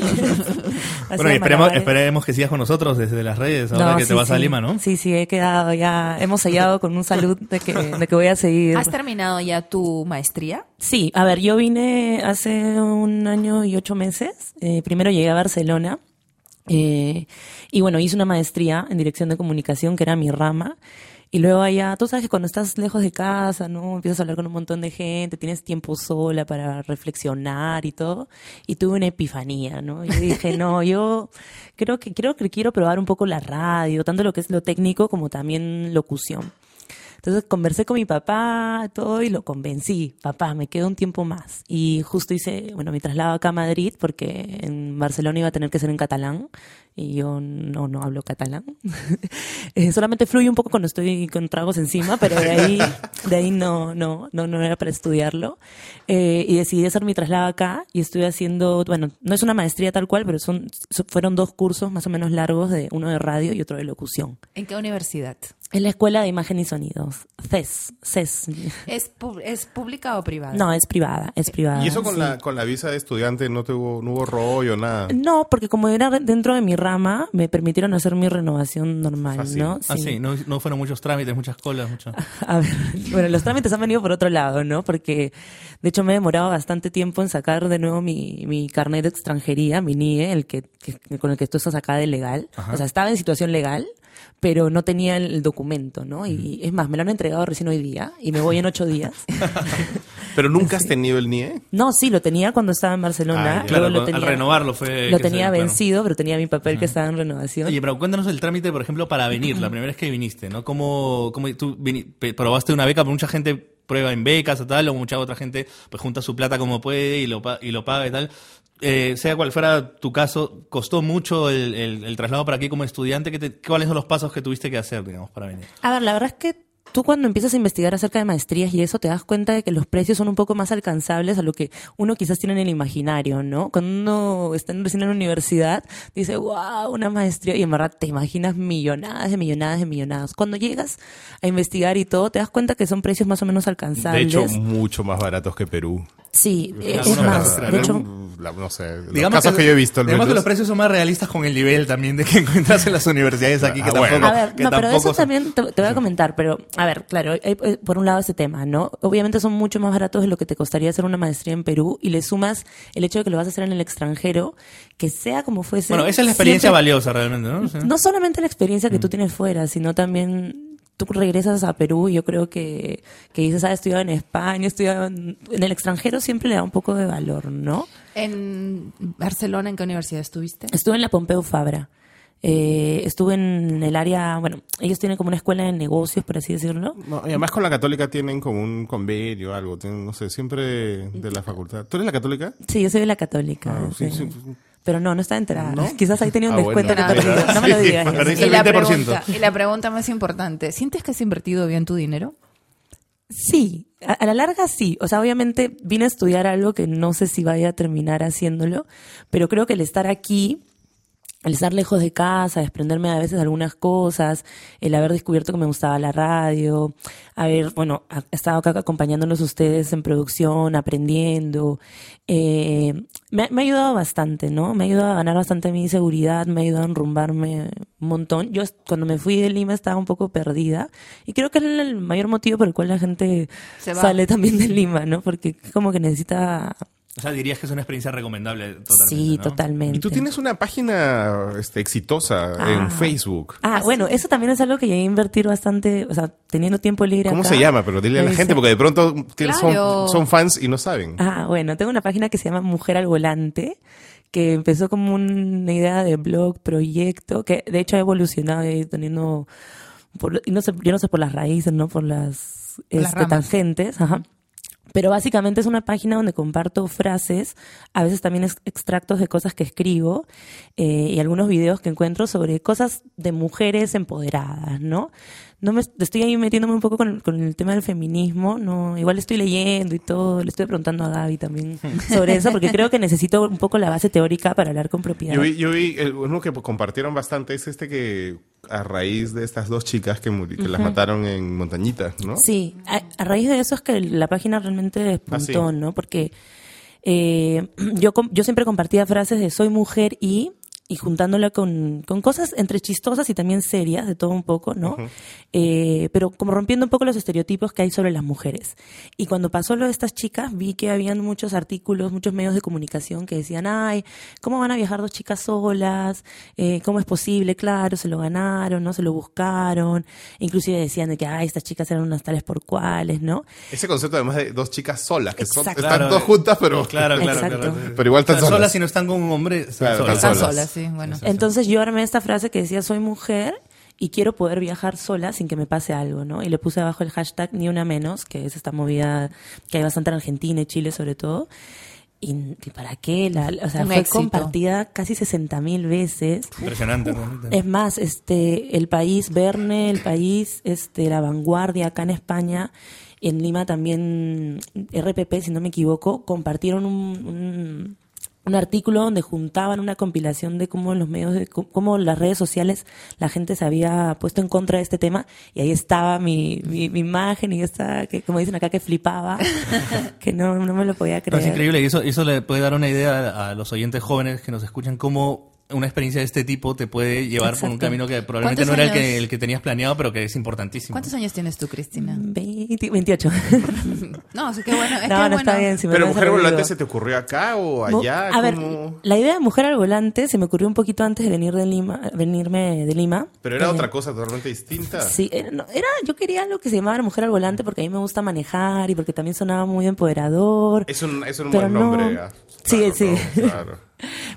Speaker 2: Bueno, y esperemos, esperemos que sigas con nosotros desde las redes ahora
Speaker 6: No,
Speaker 2: que te
Speaker 6: sí,
Speaker 2: vas a
Speaker 6: sí.
Speaker 2: Lima, ¿no?
Speaker 6: Sí, sí, he quedado ya, hemos sellado con un salud de que, de que voy a seguir.
Speaker 3: ¿Has terminado ya tu maestría?
Speaker 6: Sí, a ver, yo vine hace un año y ocho meses. Eh, primero llegué a Barcelona eh, y bueno, hice una maestría en dirección de comunicación, que era mi rama. Y luego allá, tú sabes que cuando estás lejos de casa, ¿no? Empiezas a hablar con un montón de gente, tienes tiempo sola para reflexionar y todo. Y tuve una epifanía, ¿no? Yo dije, no, yo creo que, creo que quiero probar un poco la radio, tanto lo que es lo técnico como también locución. Entonces conversé con mi papá, todo, y lo convencí. Papá, me quedo un tiempo más. Y justo hice, bueno, mi traslado acá a Madrid, porque en Barcelona iba a tener que ser en catalán. Y yo no, no hablo catalán. Eh, solamente fluyo un poco cuando estoy con tragos encima, pero de ahí, de ahí no, no, no, no era para estudiarlo. Eh, y decidí hacer mi traslado acá y estoy haciendo, bueno, no es una maestría tal cual, pero son, so- fueron dos cursos más o menos largos, de uno de radio y otro de locución.
Speaker 3: ¿En qué universidad?
Speaker 6: En la Escuela de Imagen y Sonidos, C E S, C E S.
Speaker 3: ¿Es, pub- es pública o privada?
Speaker 6: No, es privada, es privada.
Speaker 1: Y eso con
Speaker 6: sí.
Speaker 1: la con la visa de estudiante no tuvo no hubo rollo, nada.
Speaker 6: No, porque como era dentro de mi rama, me permitieron hacer mi renovación normal,
Speaker 1: Fácil.
Speaker 6: ¿no?
Speaker 2: Ah, sí, no, no fueron muchos trámites, muchas colas, mucho.
Speaker 6: A ver, bueno, los trámites han venido por otro lado, ¿no? Porque, de hecho, me he demorado bastante tiempo en sacar de nuevo mi, mi carnet de extranjería, mi N I E, el que, que- con el que tú estás acá de legal. O sea, estaba en situación legal, pero no tenía el, el documento, ¿no? Y es más, me lo han entregado recién hoy día y me voy en ocho días.
Speaker 1: Pero nunca has tenido el N I E.
Speaker 6: No, sí, lo tenía cuando estaba en Barcelona.
Speaker 1: Ah, ya.
Speaker 6: luego
Speaker 2: Claro,
Speaker 6: lo
Speaker 2: con-
Speaker 6: tenía,
Speaker 2: al renovarlo fue...
Speaker 6: Lo
Speaker 2: que
Speaker 6: tenía
Speaker 2: se- claro.
Speaker 6: vencido, pero tenía mi papel que estaba en renovación.
Speaker 2: Oye, pero cuéntanos el trámite, por ejemplo, para venir, la primera vez que viniste, ¿no? ¿Cómo, cómo tú vini- pe- probaste una beca? Porque mucha gente prueba en becas o tal, o mucha otra gente pues junta su plata como puede y lo, pa- y lo paga y tal. eh, sea cual fuera tu caso, ¿costó mucho el, el, el traslado para aquí como estudiante? ¿Qué te, ¿Cuáles son los pasos que tuviste que hacer, digamos, para venir?
Speaker 6: A ver, la verdad es que tú cuando empiezas a investigar acerca de maestrías y eso te das cuenta de que los precios son un poco más alcanzables a lo que uno quizás tiene en el imaginario, ¿no? Cuando uno está recién en la universidad, dice, wow, una maestría, y en verdad te imaginas millonadas de millonadas de millonadas. Cuando llegas a investigar y todo, te das cuenta que son precios más o menos
Speaker 1: De
Speaker 6: alcanzables.
Speaker 1: hecho, mucho más baratos que Perú.
Speaker 6: Sí,
Speaker 2: En
Speaker 6: es
Speaker 2: algunos
Speaker 6: más,
Speaker 2: casos,
Speaker 6: de
Speaker 2: claro.
Speaker 6: hecho...
Speaker 1: La- no sé, los
Speaker 2: Digamos
Speaker 1: casos que, yo he visto. al
Speaker 2: Digamos que
Speaker 1: menos.
Speaker 2: los precios son más realistas con el nivel también de que encuentras en las universidades aquí, que
Speaker 1: Ah,
Speaker 2: tampoco...
Speaker 1: bueno.
Speaker 6: A ver,
Speaker 2: que
Speaker 6: no, pero de
Speaker 2: tampoco
Speaker 6: eso
Speaker 2: son-
Speaker 6: también te, te voy a comentar, pero, a ver, claro, hay, hay, por un lado ese tema, ¿no? Obviamente son mucho más baratos de lo que te costaría hacer una maestría en Perú, y le sumas el hecho de que lo vas a hacer en el extranjero, que sea como fuese...
Speaker 2: Bueno, esa es la experiencia
Speaker 6: siempre-
Speaker 2: valiosa realmente, ¿no? O sea,
Speaker 6: No solamente la experiencia que tú
Speaker 2: Mm.
Speaker 6: tienes fuera, sino también tú regresas a Perú y yo creo que, que dices, ah, he estudiado en España, he estudiado en, en el extranjero, siempre le da un poco de valor, ¿no?
Speaker 3: En Barcelona, ¿en qué universidad estuviste?
Speaker 6: Estuve en la Pompeu Fabra. Eh, estuve en el área, bueno, ellos tienen como una escuela de negocios, por así decirlo.
Speaker 1: No, y además con la Católica tienen como un convenio o algo, tienen, no sé, siempre de la facultad. ¿Tú eres la Católica?
Speaker 6: Sí, yo soy de la Católica.
Speaker 1: Ah, sí,
Speaker 6: sí.
Speaker 1: sí.
Speaker 6: Pero no, no estaba enterada.
Speaker 1: ¿No?
Speaker 6: Quizás ahí tenía un
Speaker 1: Ah,
Speaker 6: descuento
Speaker 1: bueno.
Speaker 6: que he perdido. No me lo
Speaker 1: Sí,
Speaker 6: digas.
Speaker 1: bueno,
Speaker 6: eso.
Speaker 2: perdiste el
Speaker 3: Y la,
Speaker 2: veinte por ciento.
Speaker 3: pregunta, y la pregunta más importante, ¿sientes que has invertido bien tu dinero?
Speaker 6: Sí, a, a la larga sí. O sea, obviamente vine a estudiar algo que no sé si vaya a terminar haciéndolo, pero creo que el estar aquí, el estar lejos de casa, desprenderme a veces de algunas cosas, el haber descubierto que me gustaba la radio, haber, bueno, ha- he estado acá acompañándonos ustedes en producción, aprendiendo, eh, me, ha- me ha ayudado bastante, ¿no? Me ha ayudado a ganar bastante mi seguridad, me ha ayudado a enrumbarme un montón. Yo est- cuando me fui de Lima estaba un poco perdida y creo que es el mayor motivo por el cual la gente
Speaker 3: Se va.
Speaker 6: sale también de Lima, ¿no? Porque como que necesita...
Speaker 2: O sea, dirías que es una experiencia recomendable totalmente,
Speaker 6: Sí,
Speaker 2: ¿no?
Speaker 6: totalmente.
Speaker 1: Y tú tienes una página este, exitosa
Speaker 6: Ah.
Speaker 1: en Facebook.
Speaker 6: Ah, bueno, eso también es algo que llegué a invertir bastante, o sea, teniendo tiempo libre
Speaker 1: ¿Cómo
Speaker 6: acá.
Speaker 1: se llama? Pero dile a la
Speaker 6: Dice-
Speaker 1: gente, porque de pronto que
Speaker 3: Claro.
Speaker 1: son, son fans y no saben.
Speaker 6: Ah, bueno, tengo una página que se llama Mujer al Volante, que empezó como una idea de blog, proyecto, que de hecho ha evolucionado y ha ido teniendo, por, y no sé, yo no sé por las raíces, no por las,
Speaker 3: Por las
Speaker 6: este,
Speaker 3: ramas.
Speaker 6: tangentes, ajá. Pero básicamente es una página donde comparto frases, a veces también ex- extractos de cosas que escribo eh, y algunos videos que encuentro sobre cosas de mujeres empoderadas, ¿no? No me estoy ahí metiéndome un poco con el, con el tema del feminismo, no, igual estoy leyendo y todo, le estoy preguntando a Gaby también sobre eso, porque creo que necesito un poco la base teórica para hablar con propiedad.
Speaker 1: Yo vi, yo vi eh, uno que compartieron bastante, es este que a raíz de estas dos chicas que, muri- que las mataron en Montañita, ¿no?
Speaker 6: Sí, a, a raíz de eso es que la página realmente despuntó,
Speaker 1: Ah, sí.
Speaker 6: ¿no? Porque eh, yo, com- yo siempre compartía frases de soy mujer y, y juntándola con, con cosas entre chistosas y también serias, de todo un poco, ¿no? Eh, pero como rompiendo un poco los estereotipos que hay sobre las mujeres. Y cuando pasó lo de estas chicas, vi que habían muchos artículos, muchos medios de comunicación que decían, ay, ¿cómo van a viajar dos chicas solas? Eh, ¿Cómo es posible? Claro, se lo ganaron, ¿no? Se lo buscaron. Inclusive decían de que, ay, estas chicas eran unas tales por cuales, ¿no?
Speaker 1: Ese concepto además de dos chicas solas, que son,
Speaker 6: Exacto.
Speaker 1: están
Speaker 2: Claro,
Speaker 1: dos
Speaker 2: eh,
Speaker 1: juntas, pero,
Speaker 2: Claro, claro,
Speaker 6: Exacto.
Speaker 2: claro.
Speaker 1: pero igual están
Speaker 2: Están
Speaker 1: solas.
Speaker 2: solas si no están con un hombre, están
Speaker 1: Claro,
Speaker 2: solas.
Speaker 1: están
Speaker 3: Están
Speaker 1: solas.
Speaker 3: solas, sí, bueno.
Speaker 6: Entonces yo armé esta frase que decía, soy mujer y quiero poder viajar sola sin que me pase algo, ¿no? Y le puse abajo el hashtag ni una menos, que es esta movida que hay bastante en Argentina y Chile sobre todo. ¿Y, y para qué? La, o sea,
Speaker 3: Un
Speaker 6: fue
Speaker 3: éxito.
Speaker 6: compartida casi sesenta mil veces.
Speaker 2: Impresionante. ¿no?
Speaker 6: Es más, este, El País, Verne, El País, este, La Vanguardia, acá en España, en Lima también, R P P, si no me equivoco, compartieron un, un, un artículo donde juntaban una compilación de cómo en los medios, de, cómo las redes sociales la gente se había puesto en contra de este tema, y ahí estaba mi, mi, mi imagen, y yo estaba, que, como dicen acá, que flipaba, que no, no me lo podía
Speaker 2: No,
Speaker 6: creer.
Speaker 2: es increíble y eso, eso le puede dar una idea a, a los oyentes jóvenes que nos escuchan cómo una experiencia de este tipo te puede llevar por un
Speaker 6: Exacto.
Speaker 2: camino que probablemente no
Speaker 3: ¿Cuántos
Speaker 2: era el que,
Speaker 3: años?
Speaker 2: el que tenías planeado, pero que es importantísimo.
Speaker 3: ¿Cuántos años tienes tú, Cristina?
Speaker 6: veinte, veintiocho.
Speaker 3: No, sí, qué bueno. Es
Speaker 6: no,
Speaker 3: que
Speaker 6: no
Speaker 3: bueno.
Speaker 6: está bien. Si me
Speaker 1: Pero
Speaker 6: lo
Speaker 1: Mujer
Speaker 6: hubiese
Speaker 1: Volante,
Speaker 6: reído.
Speaker 1: ¿se te ocurrió acá o
Speaker 6: Mu-
Speaker 1: allá?
Speaker 6: A ver,
Speaker 1: ¿Cómo?
Speaker 6: la idea de Mujer al Volante se me ocurrió un poquito antes de venir de Lima, venirme de Lima.
Speaker 1: Pero era
Speaker 6: Eh,
Speaker 1: otra cosa totalmente distinta.
Speaker 6: Sí, era, no, era- yo quería algo que se llamara Mujer al Volante porque a mí me gusta manejar y porque también sonaba muy empoderador.
Speaker 1: Es un, es un
Speaker 6: Pero
Speaker 1: buen
Speaker 6: no.
Speaker 1: nombre. ah,
Speaker 6: Sí,
Speaker 1: claro,
Speaker 6: sí.
Speaker 1: ¿no? Claro.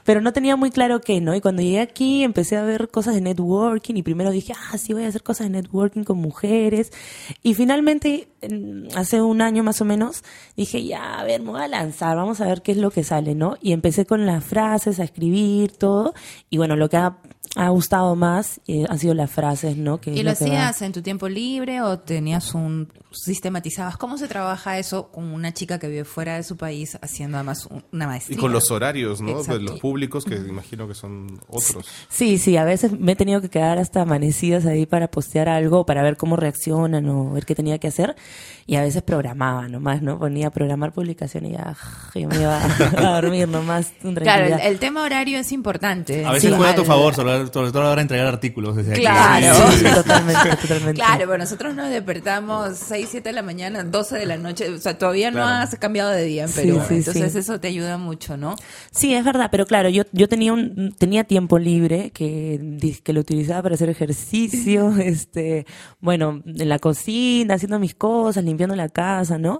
Speaker 6: pero no tenía muy claro qué, ¿no? Y cuando llegué aquí empecé a ver cosas de networking y primero dije, ah, sí, voy a hacer cosas de networking con mujeres. Y finalmente, hace un año más o menos, dije, ya, a ver, me voy a lanzar, vamos a ver qué es lo que sale, ¿no? Y empecé con las frases, a escribir, todo. Y bueno, lo que ha, ha gustado más eh, han sido las frases, ¿no? Que
Speaker 3: ¿Y
Speaker 6: es
Speaker 3: lo
Speaker 6: lo que va.
Speaker 3: hacías en tu tiempo libre o tenías un... sistematizabas? ¿Cómo se trabaja eso con una chica que vive fuera de su país haciendo además un- una
Speaker 1: Y
Speaker 3: maestría?
Speaker 1: con los horarios, ¿no?
Speaker 3: Exacto.
Speaker 1: De los públicos, que imagino que son otros.
Speaker 6: Sí, sí, a veces me he tenido que quedar hasta amanecidas ahí para postear algo, para ver cómo reaccionan o ver qué tenía que hacer. Y a veces programaba nomás, ¿no? Ponía a programar publicación y ya, yo me iba a dormir nomás. con
Speaker 3: Claro, el,
Speaker 6: tranquilidad.
Speaker 3: el tema horario es importante.
Speaker 2: A veces
Speaker 3: Sí.
Speaker 2: juega a tu
Speaker 3: Al-
Speaker 2: favor, sobre, sobre todo ahora entregar artículos desde aquí.
Speaker 3: Claro.
Speaker 6: Sí, sí, totalmente, totalmente.
Speaker 3: Claro, pero nosotros nos despertamos seis, siete de la mañana, doce de la noche, o sea, todavía no
Speaker 1: Claro.
Speaker 3: has cambiado de día en
Speaker 6: Sí,
Speaker 3: Perú,
Speaker 6: sí,
Speaker 3: entonces
Speaker 6: sí.
Speaker 3: eso te ayuda mucho, ¿no?
Speaker 6: Sí, es verdad, pero claro, yo, yo tenía un, tenía tiempo libre que, di- que lo utilizaba para hacer ejercicio, este, bueno, en la cocina, haciendo mis cosas, limpiando la casa, ¿no?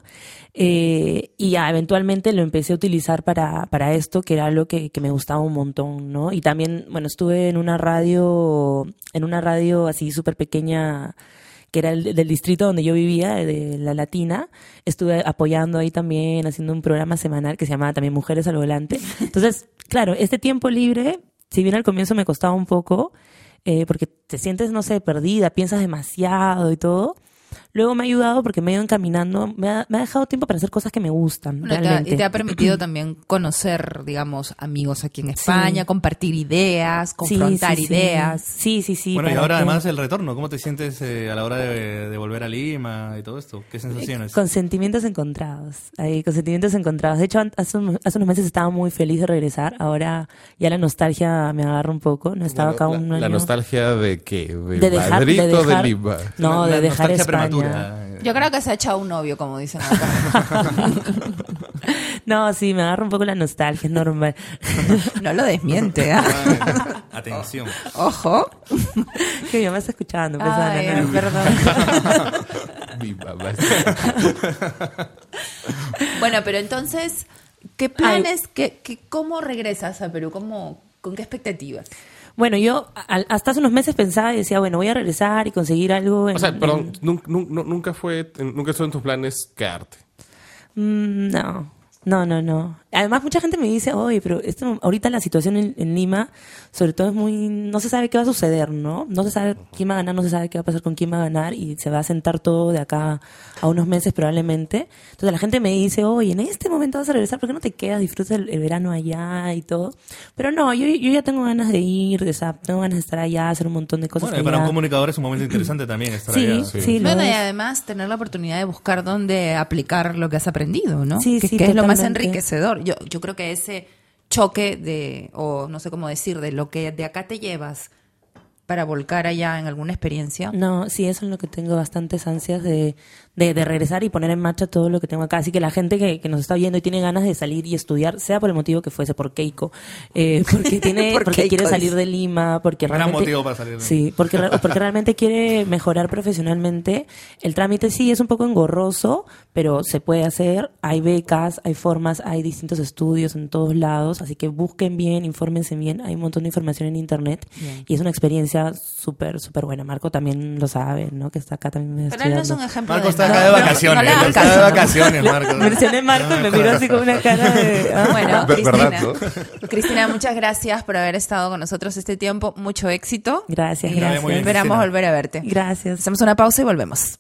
Speaker 6: Eh, y ya eventualmente lo empecé a utilizar para, para esto, que era algo que, que me gustaba un montón, ¿no? Y también, bueno, estuve en una radio, en una radio así súper pequeña, que era el del distrito donde yo vivía, de La Latina. Estuve apoyando ahí también, haciendo un programa semanal que se llamaba también Mujeres al Volante. Entonces, claro, este tiempo libre, si bien al comienzo me costaba un poco, eh, porque te sientes, no sé, perdida, piensas demasiado y todo, luego me ha ayudado porque me he ido encaminando, me ha, me ha dejado tiempo para hacer cosas que me gustan,
Speaker 3: Bueno, te ha-
Speaker 6: realmente.
Speaker 3: y te ha permitido también conocer, digamos, amigos aquí en España, compartir ideas,
Speaker 6: Sí,
Speaker 3: confrontar
Speaker 6: sí, sí.
Speaker 3: ideas.
Speaker 6: Sí, sí, sí.
Speaker 2: Bueno, y
Speaker 6: para
Speaker 2: ahora
Speaker 6: que-
Speaker 2: además el retorno, ¿cómo te sientes eh, a la hora de, de volver a Lima y todo esto? ¿Qué sensaciones?
Speaker 6: Con sentimientos encontrados, ahí, con sentimientos encontrados. De hecho, an- hace, un- hace unos meses estaba muy feliz de regresar, ahora ya la nostalgia me agarra un poco, no estaba acá
Speaker 1: la,
Speaker 6: un
Speaker 1: la
Speaker 6: año.
Speaker 1: nostalgia de qué? ¿De,
Speaker 6: De dejar-
Speaker 1: Madrid
Speaker 6: de
Speaker 1: o de
Speaker 6: dejar-
Speaker 1: Lima?
Speaker 6: No,
Speaker 2: Una-
Speaker 6: de
Speaker 2: una
Speaker 6: dejar
Speaker 2: nostalgia
Speaker 6: España.
Speaker 2: prematura.
Speaker 3: Yo creo que se ha echado un novio, como dicen acá.
Speaker 6: No, sí, me agarra un poco la nostalgia, es normal.
Speaker 3: No lo desmiente, ¿ah?
Speaker 2: Ah, Atención.
Speaker 3: Ojo.
Speaker 6: Que mi mamá está escuchando, pues,
Speaker 3: Ay,
Speaker 6: Ana, no.
Speaker 3: perdón.
Speaker 1: Mi mamá.
Speaker 3: Bueno, pero entonces, ¿qué planes, qué, qué, cómo regresas a Perú? ¿Cómo, ¿Con qué expectativas?
Speaker 6: Bueno, yo al- hasta hace unos meses pensaba y decía, bueno, voy a regresar y conseguir algo. En,
Speaker 1: O sea, perdón,
Speaker 6: en-
Speaker 1: nun- nun- nun- nunca fue, nunca estuvo en tus planes quedarte.
Speaker 6: Mm, no, no, no, no. Además, mucha gente me dice, oye, pero esto, ahorita la situación en, en Lima, sobre todo es muy... No se sabe qué va a suceder, ¿no? No se sabe quién va a ganar, no se sabe qué va a pasar con quién va a ganar y se va a sentar todo de acá a unos meses probablemente. Entonces la gente me dice, oye, en este momento vas a regresar, ¿por qué no te quedas? Disfrutas el, el verano allá y todo. Pero no, yo, yo ya tengo ganas de ir, de, o sea, tengo ganas de estar allá, hacer un montón de cosas
Speaker 2: Bueno, y para un
Speaker 6: allá.
Speaker 2: comunicador es un momento interesante también estar
Speaker 6: Sí,
Speaker 2: allá.
Speaker 6: sí, lo
Speaker 3: Bueno, y
Speaker 6: es.
Speaker 3: además tener la oportunidad de buscar dónde aplicar lo que has aprendido, ¿no?
Speaker 6: Sí,
Speaker 3: que,
Speaker 6: sí,
Speaker 3: que es lo más
Speaker 6: totalmente.
Speaker 3: enriquecedor. Yo, yo creo que ese choque de, o no sé cómo decir, de lo que de acá te llevas para volcar allá en alguna experiencia.
Speaker 6: No, sí, eso es lo que tengo bastantes ansias de, de, de regresar y poner en marcha todo lo que tengo acá. Así que la gente que, que nos está viendo y tiene ganas de salir y estudiar, sea por el motivo que fuese, por Keiko, eh, porque tiene,
Speaker 3: Por
Speaker 6: porque
Speaker 3: Keiko,
Speaker 6: quiere
Speaker 3: dice.
Speaker 6: salir de Lima, porque
Speaker 2: Gran
Speaker 6: realmente...
Speaker 2: motivo para salir de-
Speaker 6: Sí, porque, re- porque realmente quiere mejorar profesionalmente. El trámite sí es un poco engorroso, pero se puede hacer. Hay becas, hay formas, hay distintos estudios en todos lados. Así que busquen bien, infórmense bien. Hay un montón de información en internet.
Speaker 3: Bien.
Speaker 6: Y es una experiencia súper, súper buena. Marco también lo sabe, ¿no? Que está acá también
Speaker 3: Pero él no es
Speaker 6: estudiando.
Speaker 3: un ejemplo
Speaker 2: Marco
Speaker 3: de
Speaker 2: está
Speaker 3: nada.
Speaker 2: acá de
Speaker 3: No, no
Speaker 2: vacaciones.
Speaker 3: le hagas
Speaker 2: está de
Speaker 3: caso.
Speaker 2: vacaciones, Marco.
Speaker 6: Mencioné Marco y me miró así con una cara de... ah,
Speaker 3: Bueno,
Speaker 1: Ver-
Speaker 3: Cristina,
Speaker 1: ¿verdad,
Speaker 3: Cristina, muchas gracias por haber estado con nosotros este tiempo. Mucho éxito.
Speaker 6: Gracias,
Speaker 3: Y
Speaker 6: gracias.
Speaker 2: muy bien,
Speaker 3: esperamos
Speaker 2: Cristina.
Speaker 3: volver a verte.
Speaker 6: Gracias.
Speaker 3: Hacemos una pausa y volvemos.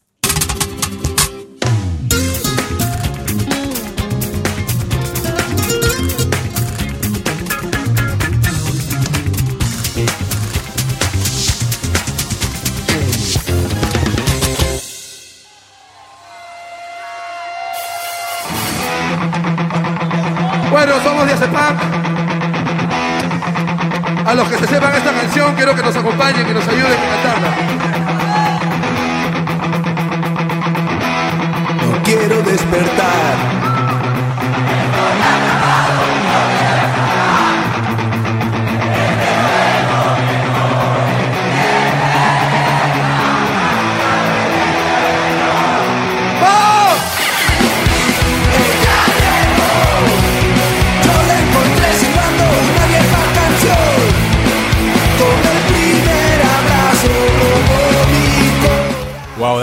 Speaker 7: Bueno, somos de Acepam. A los que se sepan esta canción, quiero que nos acompañen y nos ayuden a cantarla.
Speaker 5: No quiero despertar.
Speaker 7: ¡Vamos!
Speaker 5: Yo la encontré silbando una vieja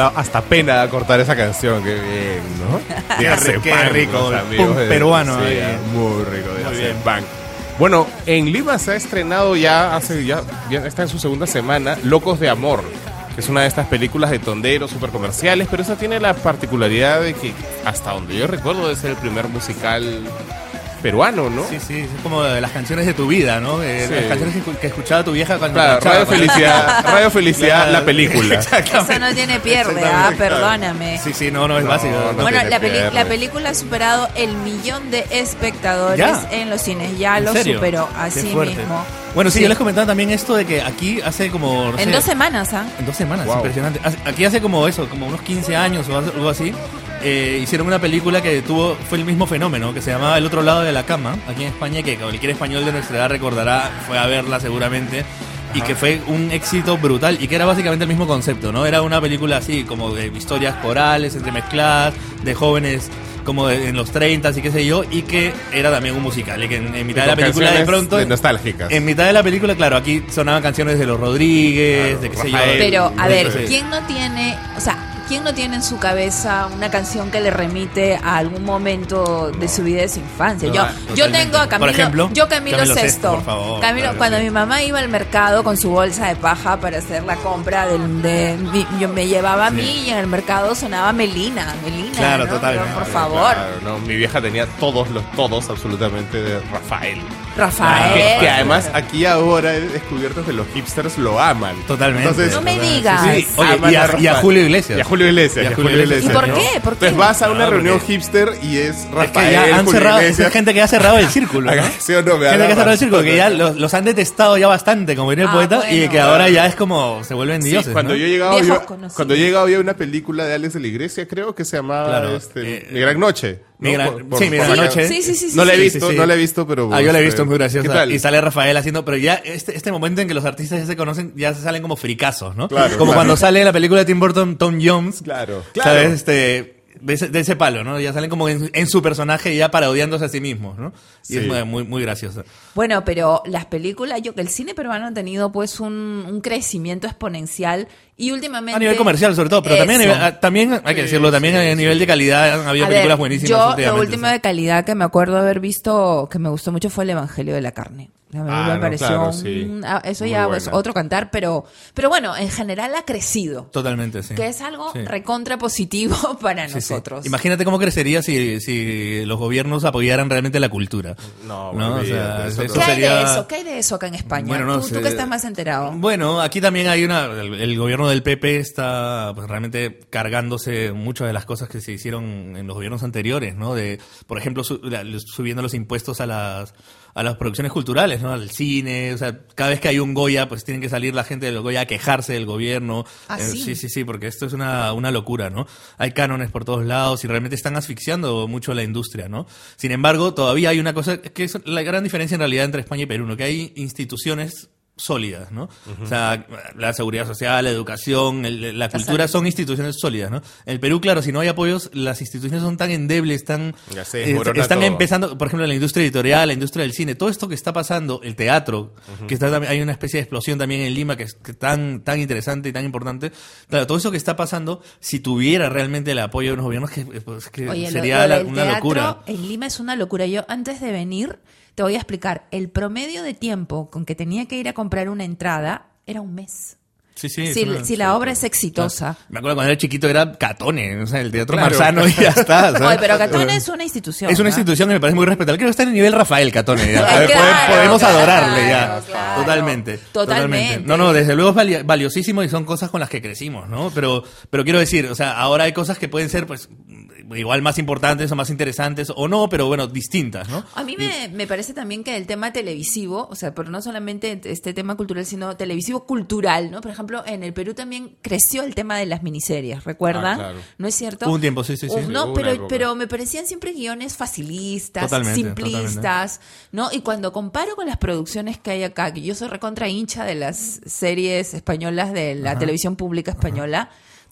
Speaker 1: dado hasta pena cortar esa canción. Qué bien, ¿no?
Speaker 2: Qué
Speaker 1: Diazepam,
Speaker 2: qué rico,
Speaker 1: los
Speaker 2: el
Speaker 1: amigos
Speaker 2: punk
Speaker 1: de-
Speaker 2: peruano
Speaker 1: sí,
Speaker 2: ahí.
Speaker 1: muy rico. Diazepam. Bueno, en Lima se ha estrenado ya hace ya, ya está en su segunda semana Locos de Amor, que es una de estas películas de tonderos súper comerciales, pero esa tiene la particularidad de que hasta donde yo recuerdo es el primer musical peruano, ¿no?
Speaker 2: Sí, sí, es como de las canciones de tu vida, ¿no? Eh,
Speaker 1: Sí.
Speaker 2: Las canciones que, que escuchaba tu vieja cuando
Speaker 1: Claro,
Speaker 2: marchaba.
Speaker 1: Radio Felicidad, Radio Felicidad,
Speaker 2: Claro.
Speaker 1: la película.
Speaker 3: Eso no tiene pierde, ah,
Speaker 1: Exactamente, claro.
Speaker 3: perdóname.
Speaker 2: Sí, sí, no, no es
Speaker 1: No,
Speaker 2: básico.
Speaker 1: no.
Speaker 3: Bueno,
Speaker 1: tiene
Speaker 3: la, peli-
Speaker 1: pierde.
Speaker 3: la película ha superado el millón de espectadores
Speaker 2: Ya.
Speaker 3: en los cines. Ya
Speaker 2: ¿En
Speaker 3: lo
Speaker 2: serio?
Speaker 3: superó,
Speaker 2: Qué
Speaker 3: así
Speaker 2: fuerte.
Speaker 3: mismo.
Speaker 2: Bueno, sí,
Speaker 3: Sí.
Speaker 2: yo les comentaba también esto de que aquí hace como... no
Speaker 3: En
Speaker 2: sé,
Speaker 3: dos semanas, ¿ah?
Speaker 2: En dos semanas,
Speaker 1: Wow.
Speaker 2: impresionante. Hace- Aquí hace como eso, como unos quince años o algo así, eh, hicieron una película que tuvo fue el mismo fenómeno, que se llamaba El otro lado de la cama, aquí en España, que cualquier español de nuestra edad recordará, fue a verla seguramente, y que fue un éxito brutal, y que era básicamente el mismo concepto, ¿no? Era una película así, como de historias corales, entremezcladas, de jóvenes como de- en los treinta y qué sé yo, y que era también un musical, y que en, en mitad de la
Speaker 1: Con
Speaker 2: película de
Speaker 1: canciones
Speaker 2: pronto...
Speaker 1: de nostálgicas.
Speaker 2: En mitad de la película, claro, aquí sonaban canciones de los Rodríguez,
Speaker 1: Claro,
Speaker 2: de qué sé
Speaker 1: Rafael.
Speaker 2: yo.
Speaker 3: Pero, a ver,
Speaker 2: Sí.
Speaker 3: ¿quién no tiene, o sea, quién no tiene en su cabeza una canción que le remite a algún momento de su vida, de su infancia? Yo,
Speaker 2: Ah,
Speaker 3: yo
Speaker 2: totalmente.
Speaker 3: tengo a Camilo,
Speaker 2: Por ejemplo,
Speaker 3: yo Camilo,
Speaker 2: Camilo
Speaker 3: Sesto.
Speaker 2: Sesto, por favor,
Speaker 3: Camilo,
Speaker 2: claro,
Speaker 3: cuando
Speaker 2: sí.
Speaker 3: mi mamá iba al mercado con su bolsa de paja para hacer la compra del, de, mi- yo me llevaba a mí
Speaker 2: Sí.
Speaker 3: y en el mercado sonaba Melina, Melina,
Speaker 2: Claro,
Speaker 3: ¿no?
Speaker 2: totalmente.
Speaker 3: Pero, por favor,
Speaker 1: Claro, no, mi vieja tenía todos los todos absolutamente de Rafael.
Speaker 3: Rafael.
Speaker 1: Que, que además aquí ahora he descubierto que los hipsters lo aman.
Speaker 2: Totalmente.
Speaker 1: Entonces,
Speaker 3: No me
Speaker 2: Sí,
Speaker 3: digas.
Speaker 2: sí. Oye,
Speaker 1: aman
Speaker 2: y a, y a
Speaker 1: Rafael.
Speaker 2: Julio Iglesias.
Speaker 1: Y a Julio Iglesias.
Speaker 2: Y a
Speaker 1: y a
Speaker 2: Julio
Speaker 1: Julio
Speaker 2: Iglesias.
Speaker 3: ¿Y por
Speaker 1: ¿no?
Speaker 3: qué? ¿Por qué?
Speaker 1: Entonces vas a una
Speaker 2: Ah,
Speaker 1: reunión
Speaker 2: porque-
Speaker 1: hipster y es
Speaker 2: Es
Speaker 1: Rafael,
Speaker 2: que ya han
Speaker 1: Julio
Speaker 2: cerrado, es
Speaker 1: Iglesias.
Speaker 2: gente que ha cerrado el círculo, ¿no?
Speaker 1: ¿Sí o no? Me da
Speaker 2: Gente
Speaker 1: la
Speaker 2: que ha cerrado el círculo,
Speaker 1: razón.
Speaker 2: que ya los, los han detestado ya bastante, como diría el
Speaker 3: Ah,
Speaker 2: poeta, y
Speaker 3: bueno.
Speaker 2: que ahora ya es como se vuelven
Speaker 1: Sí,
Speaker 2: dioses,
Speaker 1: cuando
Speaker 2: ¿no?
Speaker 1: yo llegaba
Speaker 3: Viejos
Speaker 1: yo,
Speaker 3: conocidos.
Speaker 1: cuando yo llegaba había una película de Alex de la Iglesia, creo que se llamaba
Speaker 2: Claro,
Speaker 1: este,
Speaker 2: eh,
Speaker 1: Mi Gran Noche.
Speaker 2: Mi
Speaker 1: ¿no?
Speaker 2: Gran-
Speaker 1: Por- por-
Speaker 2: sí, Mi
Speaker 1: por
Speaker 2: Gran
Speaker 1: la-
Speaker 2: Noche.
Speaker 3: Sí, sí, sí, sí,
Speaker 1: No la he
Speaker 3: sí.
Speaker 1: visto, no la he visto, pero
Speaker 2: Ah, yo la he
Speaker 1: este,
Speaker 2: visto, es muy graciosa.
Speaker 1: ¿qué tal?
Speaker 2: Y sale Rafael haciendo, pero ya este, este momento en que los artistas ya se conocen, ya se salen como fricazos, ¿no?
Speaker 1: Claro,
Speaker 2: como
Speaker 1: claro.
Speaker 2: cuando sale la película de Tim Burton, Tom Jones.
Speaker 1: Claro,
Speaker 2: ¿Sabes?
Speaker 1: claro.
Speaker 2: Este, de ese, de ese palo, ¿no? Ya salen como en, en su personaje ya parodiándose a sí mismos, ¿no? Y
Speaker 1: Sí.
Speaker 2: es muy, muy, muy graciosa.
Speaker 3: Bueno, pero las películas, yo que el cine peruano ha tenido pues un, un crecimiento exponencial y últimamente...
Speaker 2: A nivel comercial, sobre todo, pero también, a
Speaker 3: Eso.
Speaker 2: nivel- a- también hay que decirlo, también a nivel de calidad han habido
Speaker 3: A
Speaker 2: películas
Speaker 3: ver,
Speaker 2: buenísimas.
Speaker 3: yo lo
Speaker 2: últimamente,
Speaker 3: último
Speaker 2: sí.
Speaker 3: de calidad que me acuerdo haber visto, que me gustó mucho, fue El Evangelio de la Carne. A mí
Speaker 1: Ah,
Speaker 3: me
Speaker 1: no,
Speaker 3: pareció
Speaker 1: claro,
Speaker 3: un-
Speaker 1: sí.
Speaker 3: ah, eso
Speaker 1: Muy
Speaker 3: ya
Speaker 1: buena.
Speaker 3: es otro cantar, pero, pero bueno, en general ha crecido,
Speaker 2: Totalmente, sí.
Speaker 3: que es algo
Speaker 2: Sí.
Speaker 3: recontra positivo para
Speaker 2: Sí, sí.
Speaker 3: nosotros.
Speaker 2: Imagínate cómo crecería si, si los gobiernos apoyaran realmente la cultura.
Speaker 1: No,
Speaker 2: ¿no? O
Speaker 1: olvídate,
Speaker 2: sea,
Speaker 1: eso
Speaker 2: eso
Speaker 3: ¿Qué hay
Speaker 2: sería...
Speaker 3: de eso? ¿Qué hay de eso acá en España?
Speaker 2: Bueno, no
Speaker 3: tú,
Speaker 2: sé.
Speaker 3: tú que estás más enterado.
Speaker 2: Bueno, aquí también hay una... El, el gobierno del P P está pues, realmente cargándose muchas de las cosas que se hicieron en los gobiernos anteriores, ¿no? De, por ejemplo, su- la- subiendo los impuestos a las a las producciones culturales, ¿no? Al cine, o sea, cada vez que hay un Goya, pues tienen que salir la gente del Goya a quejarse del gobierno.
Speaker 3: ¿Ah,
Speaker 2: Eh,
Speaker 3: sí?
Speaker 2: sí, sí, sí, porque esto es una, una locura, ¿no? Hay cánones por todos lados y realmente están asfixiando mucho la industria, ¿no? Sin embargo, todavía hay una cosa que es la gran diferencia en realidad entre España y Perú, ¿no? Que hay instituciones sólidas, ¿no? O sea, la seguridad social, la educación, el- la cultura son instituciones sólidas, ¿no? En el Perú, claro, si no hay apoyos, las instituciones son tan endebles, tan...
Speaker 1: Ya se
Speaker 2: eh,
Speaker 1: desmorona
Speaker 2: están
Speaker 1: todo.
Speaker 2: empezando, por ejemplo, la industria editorial, la industria del cine, todo esto que está pasando, el teatro, que está también- hay una especie de explosión también en Lima que es que tan, tan interesante y tan importante. Claro, todo eso que está pasando, si tuviera realmente el apoyo de unos gobiernos, que, pues, que
Speaker 3: Oye, lo-
Speaker 2: sería
Speaker 3: lo
Speaker 2: la-
Speaker 3: del
Speaker 2: una
Speaker 3: teatro
Speaker 2: locura.
Speaker 3: en Lima es una locura. Yo antes de venir te voy a explicar. El promedio de tiempo con que tenía que ir a comprar una entrada era un mes.
Speaker 2: Sí, sí,
Speaker 3: si
Speaker 2: es una-
Speaker 3: si la obra es exitosa.
Speaker 2: Me acuerdo cuando era chiquito era Catone, o sea, el Teatro
Speaker 1: Claro.
Speaker 2: Marzano y ya está. ¿sabes?
Speaker 3: Oye, pero Catón es una institución.
Speaker 2: Es una
Speaker 3: ¿no?
Speaker 2: institución que me parece muy respetable. Creo que está en el nivel Rafael Catone. ya.
Speaker 3: Claro,
Speaker 2: Pode- Podemos
Speaker 3: claro,
Speaker 2: adorarle ya.
Speaker 3: claro.
Speaker 2: Totalmente,
Speaker 3: Totalmente.
Speaker 2: No, no, desde luego es vali- valiosísimo y son cosas con las que crecimos, ¿no? Pero, pero quiero decir, o sea, ahora hay cosas que pueden ser, pues, igual más importantes o más interesantes o no, pero bueno, distintas, ¿no?
Speaker 3: A mí me, me parece también que el tema televisivo, o sea, pero no solamente este tema cultural, sino televisivo cultural, ¿no? Por ejemplo, en el Perú también creció el tema de las miniseries, ¿recuerdan?
Speaker 1: Ah, claro.
Speaker 3: ¿No es cierto?
Speaker 2: Hubo un tiempo, sí, sí, sí.
Speaker 3: Uh,
Speaker 1: Sí,
Speaker 3: no,
Speaker 1: hubo una
Speaker 3: pero,
Speaker 1: época.
Speaker 3: pero me parecían siempre guiones facilistas,
Speaker 2: Totalmente,
Speaker 3: simplistas, ¿no? Y cuando comparo con las producciones que hay acá, que yo soy recontra hincha de las series españolas de la televisión pública española,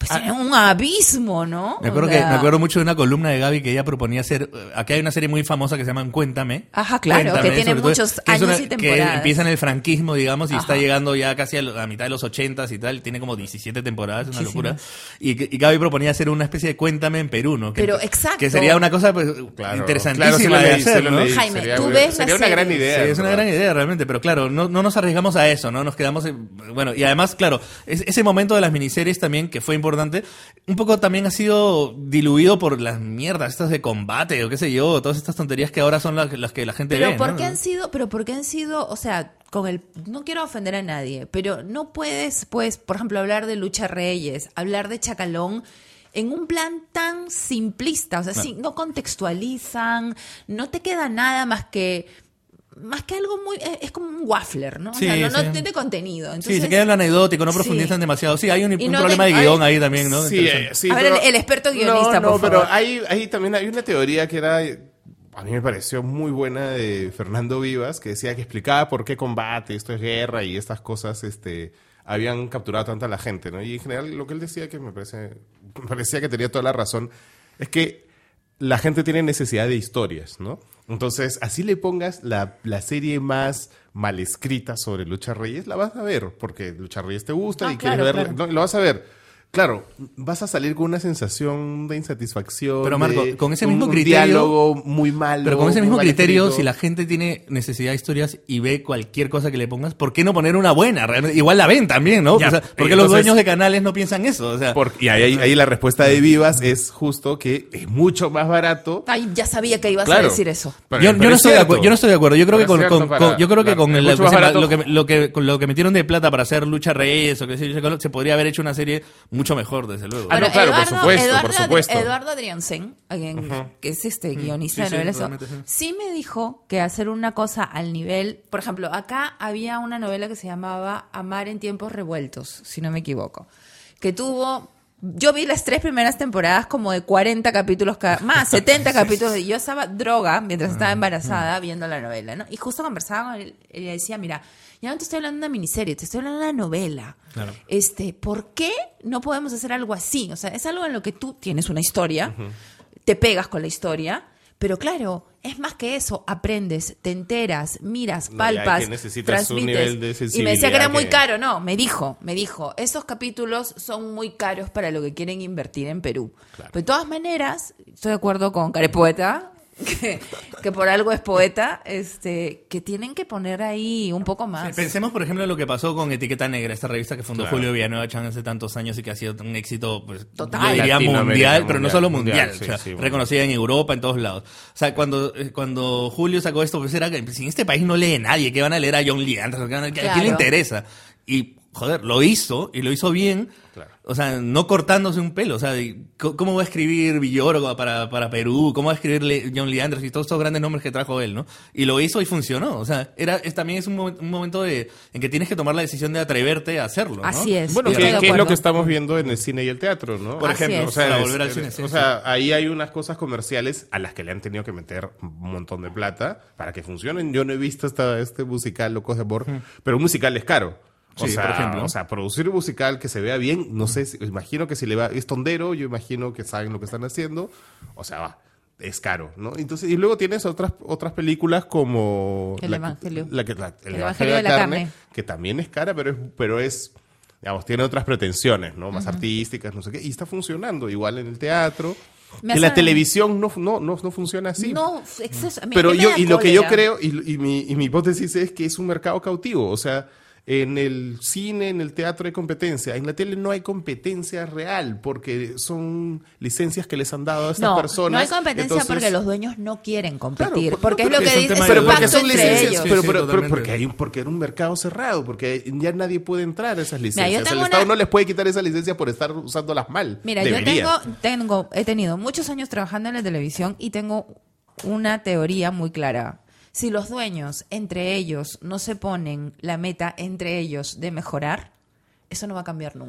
Speaker 3: pues era un abismo, ¿no?
Speaker 2: Me acuerdo,
Speaker 3: O
Speaker 2: que,
Speaker 3: sea,
Speaker 2: me acuerdo mucho de una columna de Gaby que ella proponía hacer. Aquí hay una serie muy famosa que se llama Cuéntame.
Speaker 3: Ajá, claro,
Speaker 2: Cuéntame,
Speaker 3: que tiene
Speaker 2: sobre todo,
Speaker 3: muchos
Speaker 2: que es
Speaker 3: años
Speaker 2: una-
Speaker 3: y
Speaker 2: Que
Speaker 3: temporadas.
Speaker 2: empieza en el franquismo, digamos, y
Speaker 3: Ajá.
Speaker 2: está llegando ya casi a la mitad de los ochentas y tal. Tiene como diecisiete temporadas, es una
Speaker 3: Muchísimas.
Speaker 2: locura. Y, que- y Gaby proponía hacer una especie de Cuéntame en Perú, ¿no? Que,
Speaker 3: Pero, exacto.
Speaker 2: Que sería una cosa pues,
Speaker 1: Claro,
Speaker 2: interesantísima
Speaker 1: claro, sí lo
Speaker 2: de
Speaker 1: leí, sí
Speaker 2: hacer,
Speaker 1: lo
Speaker 2: ¿no?
Speaker 1: leí.
Speaker 3: Jaime,
Speaker 1: Sería
Speaker 3: tú
Speaker 1: una-
Speaker 3: ves la
Speaker 1: sería una
Speaker 3: serie.
Speaker 1: gran idea.
Speaker 2: Sí, es una
Speaker 1: ¿verdad?
Speaker 2: gran idea realmente, pero claro, no, no nos arriesgamos a eso, ¿no? Nos quedamos, en- bueno, y además, claro, es- ese momento de las miniseries también, que fue importante, un poco también ha sido diluido por las mierdas estas de combate o qué sé yo, todas estas tonterías que ahora son las, las que la gente
Speaker 3: Pero
Speaker 2: ve,
Speaker 3: ¿por
Speaker 2: ¿no?
Speaker 3: qué han sido, pero por qué han sido, o sea, con el, no quiero ofender a nadie, pero no puedes, pues, por ejemplo, hablar de Lucha Reyes, hablar de Chacalón en un plan tan simplista, o sea, sí, no contextualizan, no te queda nada más que más que algo muy es, es como un waffler, ¿no? O
Speaker 2: Sí,
Speaker 3: sea, no,
Speaker 2: sí.
Speaker 3: no tiene contenido.
Speaker 2: Sí,
Speaker 3: Entonces,
Speaker 2: se queda en lo anecdótico, no
Speaker 3: sí.
Speaker 2: profundizan demasiado. Sí, hay un,
Speaker 3: Y
Speaker 2: un
Speaker 3: no
Speaker 2: problema
Speaker 3: te-
Speaker 2: de guión
Speaker 3: hay-
Speaker 2: ahí también, ¿no?
Speaker 1: Sí,
Speaker 2: Interesante.
Speaker 1: eh, sí,
Speaker 3: A ver,
Speaker 1: pero-
Speaker 3: el- el experto guionista,
Speaker 1: no, no,
Speaker 3: por
Speaker 1: pero
Speaker 3: favor.
Speaker 1: ahí, ahí también hay una teoría que era, a mí me pareció muy buena, de Fernando Vivas, que decía que explicaba por qué combate, esto es guerra y estas cosas, este, habían capturado tanta la gente, ¿no? Y en general lo que él decía, que me parece, me parecía que tenía toda la razón, es que la gente tiene necesidad de historias, ¿no? Entonces, así le pongas la, la serie más mal escrita sobre Lucha Reyes, la vas a ver, porque Lucha Reyes te gusta
Speaker 3: Ah,
Speaker 1: y
Speaker 3: claro,
Speaker 1: quieres verla,
Speaker 3: claro.
Speaker 1: no, lo vas a ver. Claro, vas a salir con una sensación de insatisfacción.
Speaker 2: Pero, Marco,
Speaker 1: de
Speaker 2: con ese
Speaker 1: un-
Speaker 2: mismo
Speaker 1: un
Speaker 2: criterio-
Speaker 1: diálogo muy malo.
Speaker 2: Pero con ese
Speaker 1: muy
Speaker 2: mismo
Speaker 1: mal
Speaker 2: criterio,
Speaker 1: escrito.
Speaker 2: si la gente tiene necesidad de historias y ve cualquier cosa que le pongas, ¿por qué no poner una buena? Realmente, igual la ven también, ¿no?
Speaker 1: Ya,
Speaker 2: O sea, ¿por qué
Speaker 1: entonces-
Speaker 2: los dueños de canales no piensan eso? O sea,
Speaker 1: Por- y ahí, ahí- ahí la respuesta de Vivas es justo que es mucho más barato.
Speaker 3: Ay, ya sabía que ibas
Speaker 1: Claro.
Speaker 3: a decir eso.
Speaker 1: Pero-
Speaker 2: yo,
Speaker 1: pero
Speaker 2: yo no
Speaker 1: es
Speaker 2: estoy de
Speaker 1: cierto.
Speaker 2: acuerdo, yo no estoy de acuerdo. Yo creo que
Speaker 1: Pero
Speaker 2: con,
Speaker 1: es
Speaker 2: con-
Speaker 1: cierto
Speaker 2: con-
Speaker 1: para-
Speaker 2: yo creo que
Speaker 1: la-
Speaker 2: con
Speaker 1: es
Speaker 2: el,
Speaker 1: mucho
Speaker 2: lo,
Speaker 1: más
Speaker 2: que se-
Speaker 1: barato.
Speaker 2: lo que lo que con lo que metieron de plata para hacer Lucha Reyes o qué sé yo, se podría haber hecho una serie mucho mejor, desde luego.
Speaker 1: Ah, no, claro, por supuesto,
Speaker 3: Eduardo,
Speaker 1: por supuesto.
Speaker 3: Eduardo Adriansen, alguien que es este guionista
Speaker 2: Sí,
Speaker 3: de
Speaker 2: sí,
Speaker 3: novelas,
Speaker 2: realmente sí.
Speaker 3: sí me dijo que hacer una cosa al nivel, por ejemplo, acá había una novela que se llamaba Amar en tiempos revueltos, si no me equivoco, que tuvo, yo vi las tres primeras temporadas como de cuarenta capítulos cada, más setenta capítulos, y yo estaba droga mientras estaba embarazada viendo la novela, ¿no? Y justo conversaba con él y le decía, mira, ya no te estoy hablando de una miniserie, te estoy hablando de una novela.
Speaker 2: Claro.
Speaker 3: Este, ¿por qué no podemos hacer algo así? O sea, es algo en lo que tú tienes una historia, te pegas con la historia, pero claro, es más que eso, aprendes, te enteras, miras,
Speaker 1: No, ya
Speaker 3: palpas,
Speaker 1: que necesitas un
Speaker 3: transmites.
Speaker 1: nivel de
Speaker 3: Y me decía que era
Speaker 1: sensibilidad
Speaker 3: muy
Speaker 1: que-
Speaker 3: caro, no, me dijo, me dijo, esos capítulos son muy caros para lo que quieren invertir en Perú. Pero de todas maneras, estoy de acuerdo con Carepoeta, que, que por algo es poeta, este, que tienen que poner ahí un poco más.
Speaker 2: Pensemos, por ejemplo, en lo que pasó con Etiqueta Negra, esta revista que fundó
Speaker 1: Claro.
Speaker 2: Julio Villanueva Chan hace tantos años y que ha sido un éxito, pues,
Speaker 3: Total.
Speaker 2: yo diría
Speaker 1: Latinoamérica,
Speaker 2: mundial, pero no
Speaker 1: mundial,
Speaker 2: solo
Speaker 1: mundial,
Speaker 2: mundial,
Speaker 1: sí,
Speaker 2: o sea,
Speaker 1: sí, mundial.
Speaker 2: reconocida en Europa, en todos lados. O sea, cuando, eh, cuando Julio sacó esto, pues era que pues, si en este país no lee nadie, ¿qué van a leer a John Lee Anderson? ¿Qué van a- ¿A quién
Speaker 3: Claro.
Speaker 2: le interesa? Y, joder, lo hizo, y lo hizo bien.
Speaker 1: Claro.
Speaker 2: O sea, no cortándose un pelo. O sea, de- c- ¿cómo va a escribir Villoro para, para Perú? ¿Cómo va a escribir Le- John Lee Anderson y todos estos grandes nombres que trajo él, ¿no? Y lo hizo y funcionó. O sea, era, es, también es un, momen- un momento de, en que tienes que tomar la decisión de atreverte a hacerlo, ¿no?
Speaker 3: Así es.
Speaker 1: Bueno,
Speaker 3: Yo
Speaker 1: que,
Speaker 3: estoy de
Speaker 1: que es lo
Speaker 3: acuerdo.
Speaker 1: que estamos viendo en el cine y el teatro, ¿no?
Speaker 2: Por
Speaker 3: Así
Speaker 2: ejemplo,
Speaker 3: es.
Speaker 1: O sea,
Speaker 2: para
Speaker 1: es-
Speaker 2: volver al
Speaker 1: es-
Speaker 2: cine, sí,
Speaker 1: o
Speaker 2: sí.
Speaker 1: sea, ahí hay unas cosas comerciales a las que le han tenido que meter un montón de plata para que funcionen. Yo no he visto esta, este musical Locos de Amor, pero un musical es caro. O,
Speaker 2: Sí,
Speaker 1: sea,
Speaker 2: por ejemplo.
Speaker 1: o sea, producir un musical que se vea bien, no sé, si- imagino que si le va, es tondero, yo imagino que saben lo que están haciendo, o sea, va, es caro, ¿no? Entonces, y luego tienes otras otras películas como
Speaker 3: El
Speaker 1: la,
Speaker 3: Evangelio.
Speaker 1: la que- la-
Speaker 3: El Evangelio de la carne.
Speaker 1: que también es cara, pero es, pero es digamos, tiene otras pretensiones, ¿no? Más artísticas, no sé qué, y está funcionando, igual en el teatro.
Speaker 3: Me
Speaker 1: En la
Speaker 3: hace-
Speaker 1: televisión no, no, no, no funciona así.
Speaker 3: No, exceso, a mí-
Speaker 1: Pero
Speaker 3: a mí me
Speaker 1: yo,
Speaker 3: da
Speaker 1: y lo que yo
Speaker 3: cólera.
Speaker 1: creo, y, y mi, y mi hipótesis es que es un mercado cautivo. O sea, en el cine, en el teatro hay competencia. En la tele no hay competencia real, porque son licencias que les han dado a estas
Speaker 3: No,
Speaker 1: personas.
Speaker 3: no hay competencia
Speaker 1: Entonces-
Speaker 3: porque los dueños no quieren competir.
Speaker 1: Claro,
Speaker 3: porque
Speaker 1: no,
Speaker 3: es lo
Speaker 1: porque
Speaker 3: que
Speaker 2: es un
Speaker 3: dice,
Speaker 2: tema
Speaker 3: es
Speaker 2: de
Speaker 3: un
Speaker 1: pero porque
Speaker 3: pacto
Speaker 1: son
Speaker 3: entre
Speaker 1: licencias,
Speaker 3: ellos.
Speaker 2: Sí,
Speaker 1: pero,
Speaker 2: sí,
Speaker 1: pero- pero
Speaker 2: totalmente.
Speaker 1: porque hay un, porque era un mercado cerrado, porque ya nadie puede entrar a esas
Speaker 3: yo
Speaker 1: licencias.
Speaker 3: tengo
Speaker 1: El Estado
Speaker 3: una-
Speaker 1: no les puede quitar esa licencia por estar usándolas mal.
Speaker 3: Mira,
Speaker 1: Debería.
Speaker 3: yo tengo, tengo, he tenido muchos años trabajando en la televisión y tengo una teoría muy clara. Si los dueños entre ellos no se ponen la meta entre ellos de mejorar, eso no va a cambiar nunca.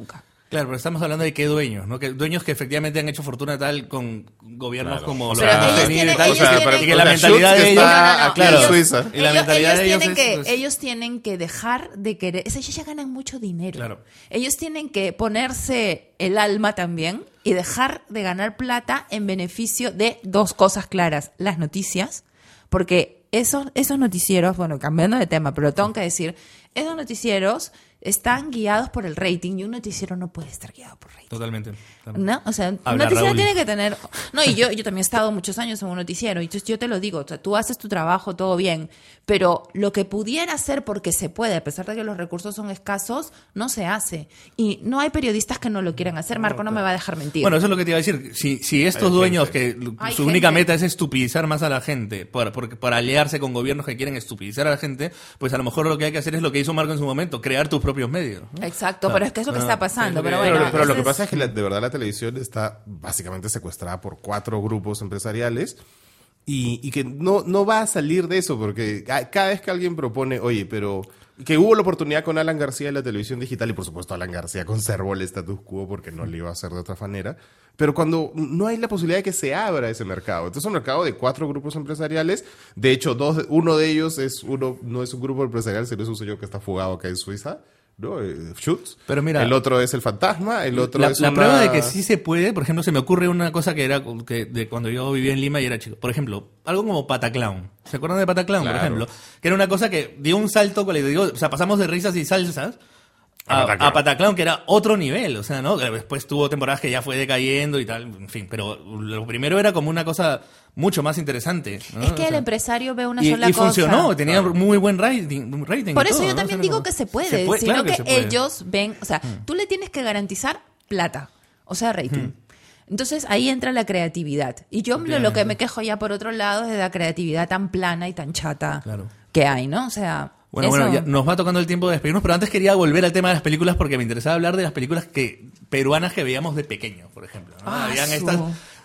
Speaker 2: Claro, pero estamos hablando de qué dueños, ¿no? Que dueños que efectivamente han hecho fortuna tal con gobiernos
Speaker 1: Claro.
Speaker 2: como
Speaker 1: O
Speaker 2: los
Speaker 3: sea,
Speaker 2: que hemos
Speaker 3: ellos
Speaker 2: tenido y
Speaker 3: tienen-
Speaker 2: tal.
Speaker 3: ellos
Speaker 2: O sea,
Speaker 3: tienen-
Speaker 2: para que
Speaker 1: o
Speaker 2: la
Speaker 1: sea,
Speaker 2: mentalidad
Speaker 1: Schultz
Speaker 2: de
Speaker 1: está
Speaker 2: ellos...
Speaker 3: no, no,
Speaker 1: aquí en
Speaker 3: ellos-
Speaker 1: Suiza.
Speaker 2: Y la
Speaker 3: ellos,
Speaker 2: mentalidad
Speaker 3: ellos
Speaker 2: de ellos
Speaker 3: tienen
Speaker 2: es,
Speaker 3: que
Speaker 2: pues-
Speaker 3: ellos tienen que dejar de querer, es, ellos ya ganan mucho dinero.
Speaker 2: Claro.
Speaker 3: Ellos tienen que ponerse el alma también y dejar de ganar plata en beneficio de dos cosas claras: las noticias, porque esos esos noticieros, bueno, cambiando de tema, pero tengo que decir, esos noticieros están guiados por el rating y un noticiero no puede estar guiado por rating.
Speaker 2: Totalmente. claro.
Speaker 3: ¿No? O sea, un
Speaker 2: Habla
Speaker 3: noticiero
Speaker 2: Raúl.
Speaker 3: tiene que tener... No, y yo, yo también he estado muchos años en un noticiero, y entonces yo te lo digo, o sea, tú haces tu trabajo, todo bien, pero lo que pudiera hacer porque se puede, a pesar de que los recursos son escasos, no se hace. Y no hay periodistas que no lo quieran hacer. Marco no me va a dejar mentir.
Speaker 2: Bueno, eso es lo que te iba a decir. Si, si estos
Speaker 1: Hay
Speaker 2: dueños
Speaker 1: gente.
Speaker 2: que
Speaker 3: Hay
Speaker 2: su única
Speaker 3: gente.
Speaker 2: meta es estupidizar más a la gente, por, por, por aliarse con gobiernos que quieren estupidizar a la gente, pues a lo mejor lo que hay que hacer es lo que hizo Marco en su momento, crear tus propios medios. ¿no?
Speaker 3: Exacto, pero es que es lo que
Speaker 2: Ah,
Speaker 3: está pasando.
Speaker 2: es lo que-
Speaker 3: Pero
Speaker 1: Pero,
Speaker 3: bueno,
Speaker 1: pero lo que
Speaker 3: ese es-
Speaker 1: pasa es que la- de verdad la televisión está básicamente secuestrada por cuatro grupos empresariales y, y que no, no va a salir de eso porque ca- cada vez que alguien propone, oye, pero que hubo la oportunidad con Alan García de la televisión digital y por supuesto Alan García conservó el status quo porque no le iba a hacer de otra manera, pero cuando no hay la posibilidad de que se abra ese mercado. Entonces es un mercado de cuatro grupos empresariales, de hecho dos, uno de ellos es uno no es un grupo empresarial, sino es un señor que está fugado acá en Suiza, ¿no? Eh, Schutz.
Speaker 2: Pero mira-
Speaker 1: el otro es el fantasma, el otro
Speaker 2: La,
Speaker 1: es
Speaker 2: la
Speaker 1: una-
Speaker 2: prueba de que sí se puede, por ejemplo, se me ocurre una cosa que era que de cuando yo vivía en Lima y era chico. Por ejemplo, algo como Pataclown. ¿Se acuerdan de Pataclown,
Speaker 1: Claro.
Speaker 2: por ejemplo? Que era una cosa que dio un salto, le digo, o sea, pasamos de risas y salsas
Speaker 1: A
Speaker 2: a,
Speaker 1: Pataclown.
Speaker 2: a Pataclown, que era otro nivel, o sea, ¿no? Que después tuvo temporadas que ya fue decayendo y tal, en fin, pero lo primero era como una cosa mucho más interesante, ¿no?
Speaker 3: es que
Speaker 2: O
Speaker 3: el
Speaker 2: sea,
Speaker 3: empresario ve una
Speaker 2: y,
Speaker 3: sola
Speaker 2: y
Speaker 3: cosa.
Speaker 2: funcionó, tenía muy buen rating. rating y
Speaker 3: Por eso
Speaker 2: todo,
Speaker 3: yo
Speaker 2: ¿no?
Speaker 3: también
Speaker 2: O sea,
Speaker 3: digo
Speaker 2: no-
Speaker 3: que se puede,
Speaker 2: se puede,
Speaker 3: sino
Speaker 2: claro
Speaker 3: que,
Speaker 2: se puede.
Speaker 3: ellos ven, o sea, tú le tienes que garantizar plata, o sea, rating. Entonces ahí entra la creatividad. Y yo lo, lo que me quejo ya por otro lado es de la creatividad tan plana y tan chata
Speaker 2: Claro.
Speaker 3: que hay, ¿no? O sea,
Speaker 2: Bueno,
Speaker 3: eso-
Speaker 2: bueno, ya nos va tocando el tiempo de despedirnos, pero antes quería volver al tema de las películas porque me interesaba hablar de las películas que peruanas que veíamos de pequeños, por ejemplo. ¿no?
Speaker 3: Ah,
Speaker 2: Habían
Speaker 3: su-
Speaker 2: estas,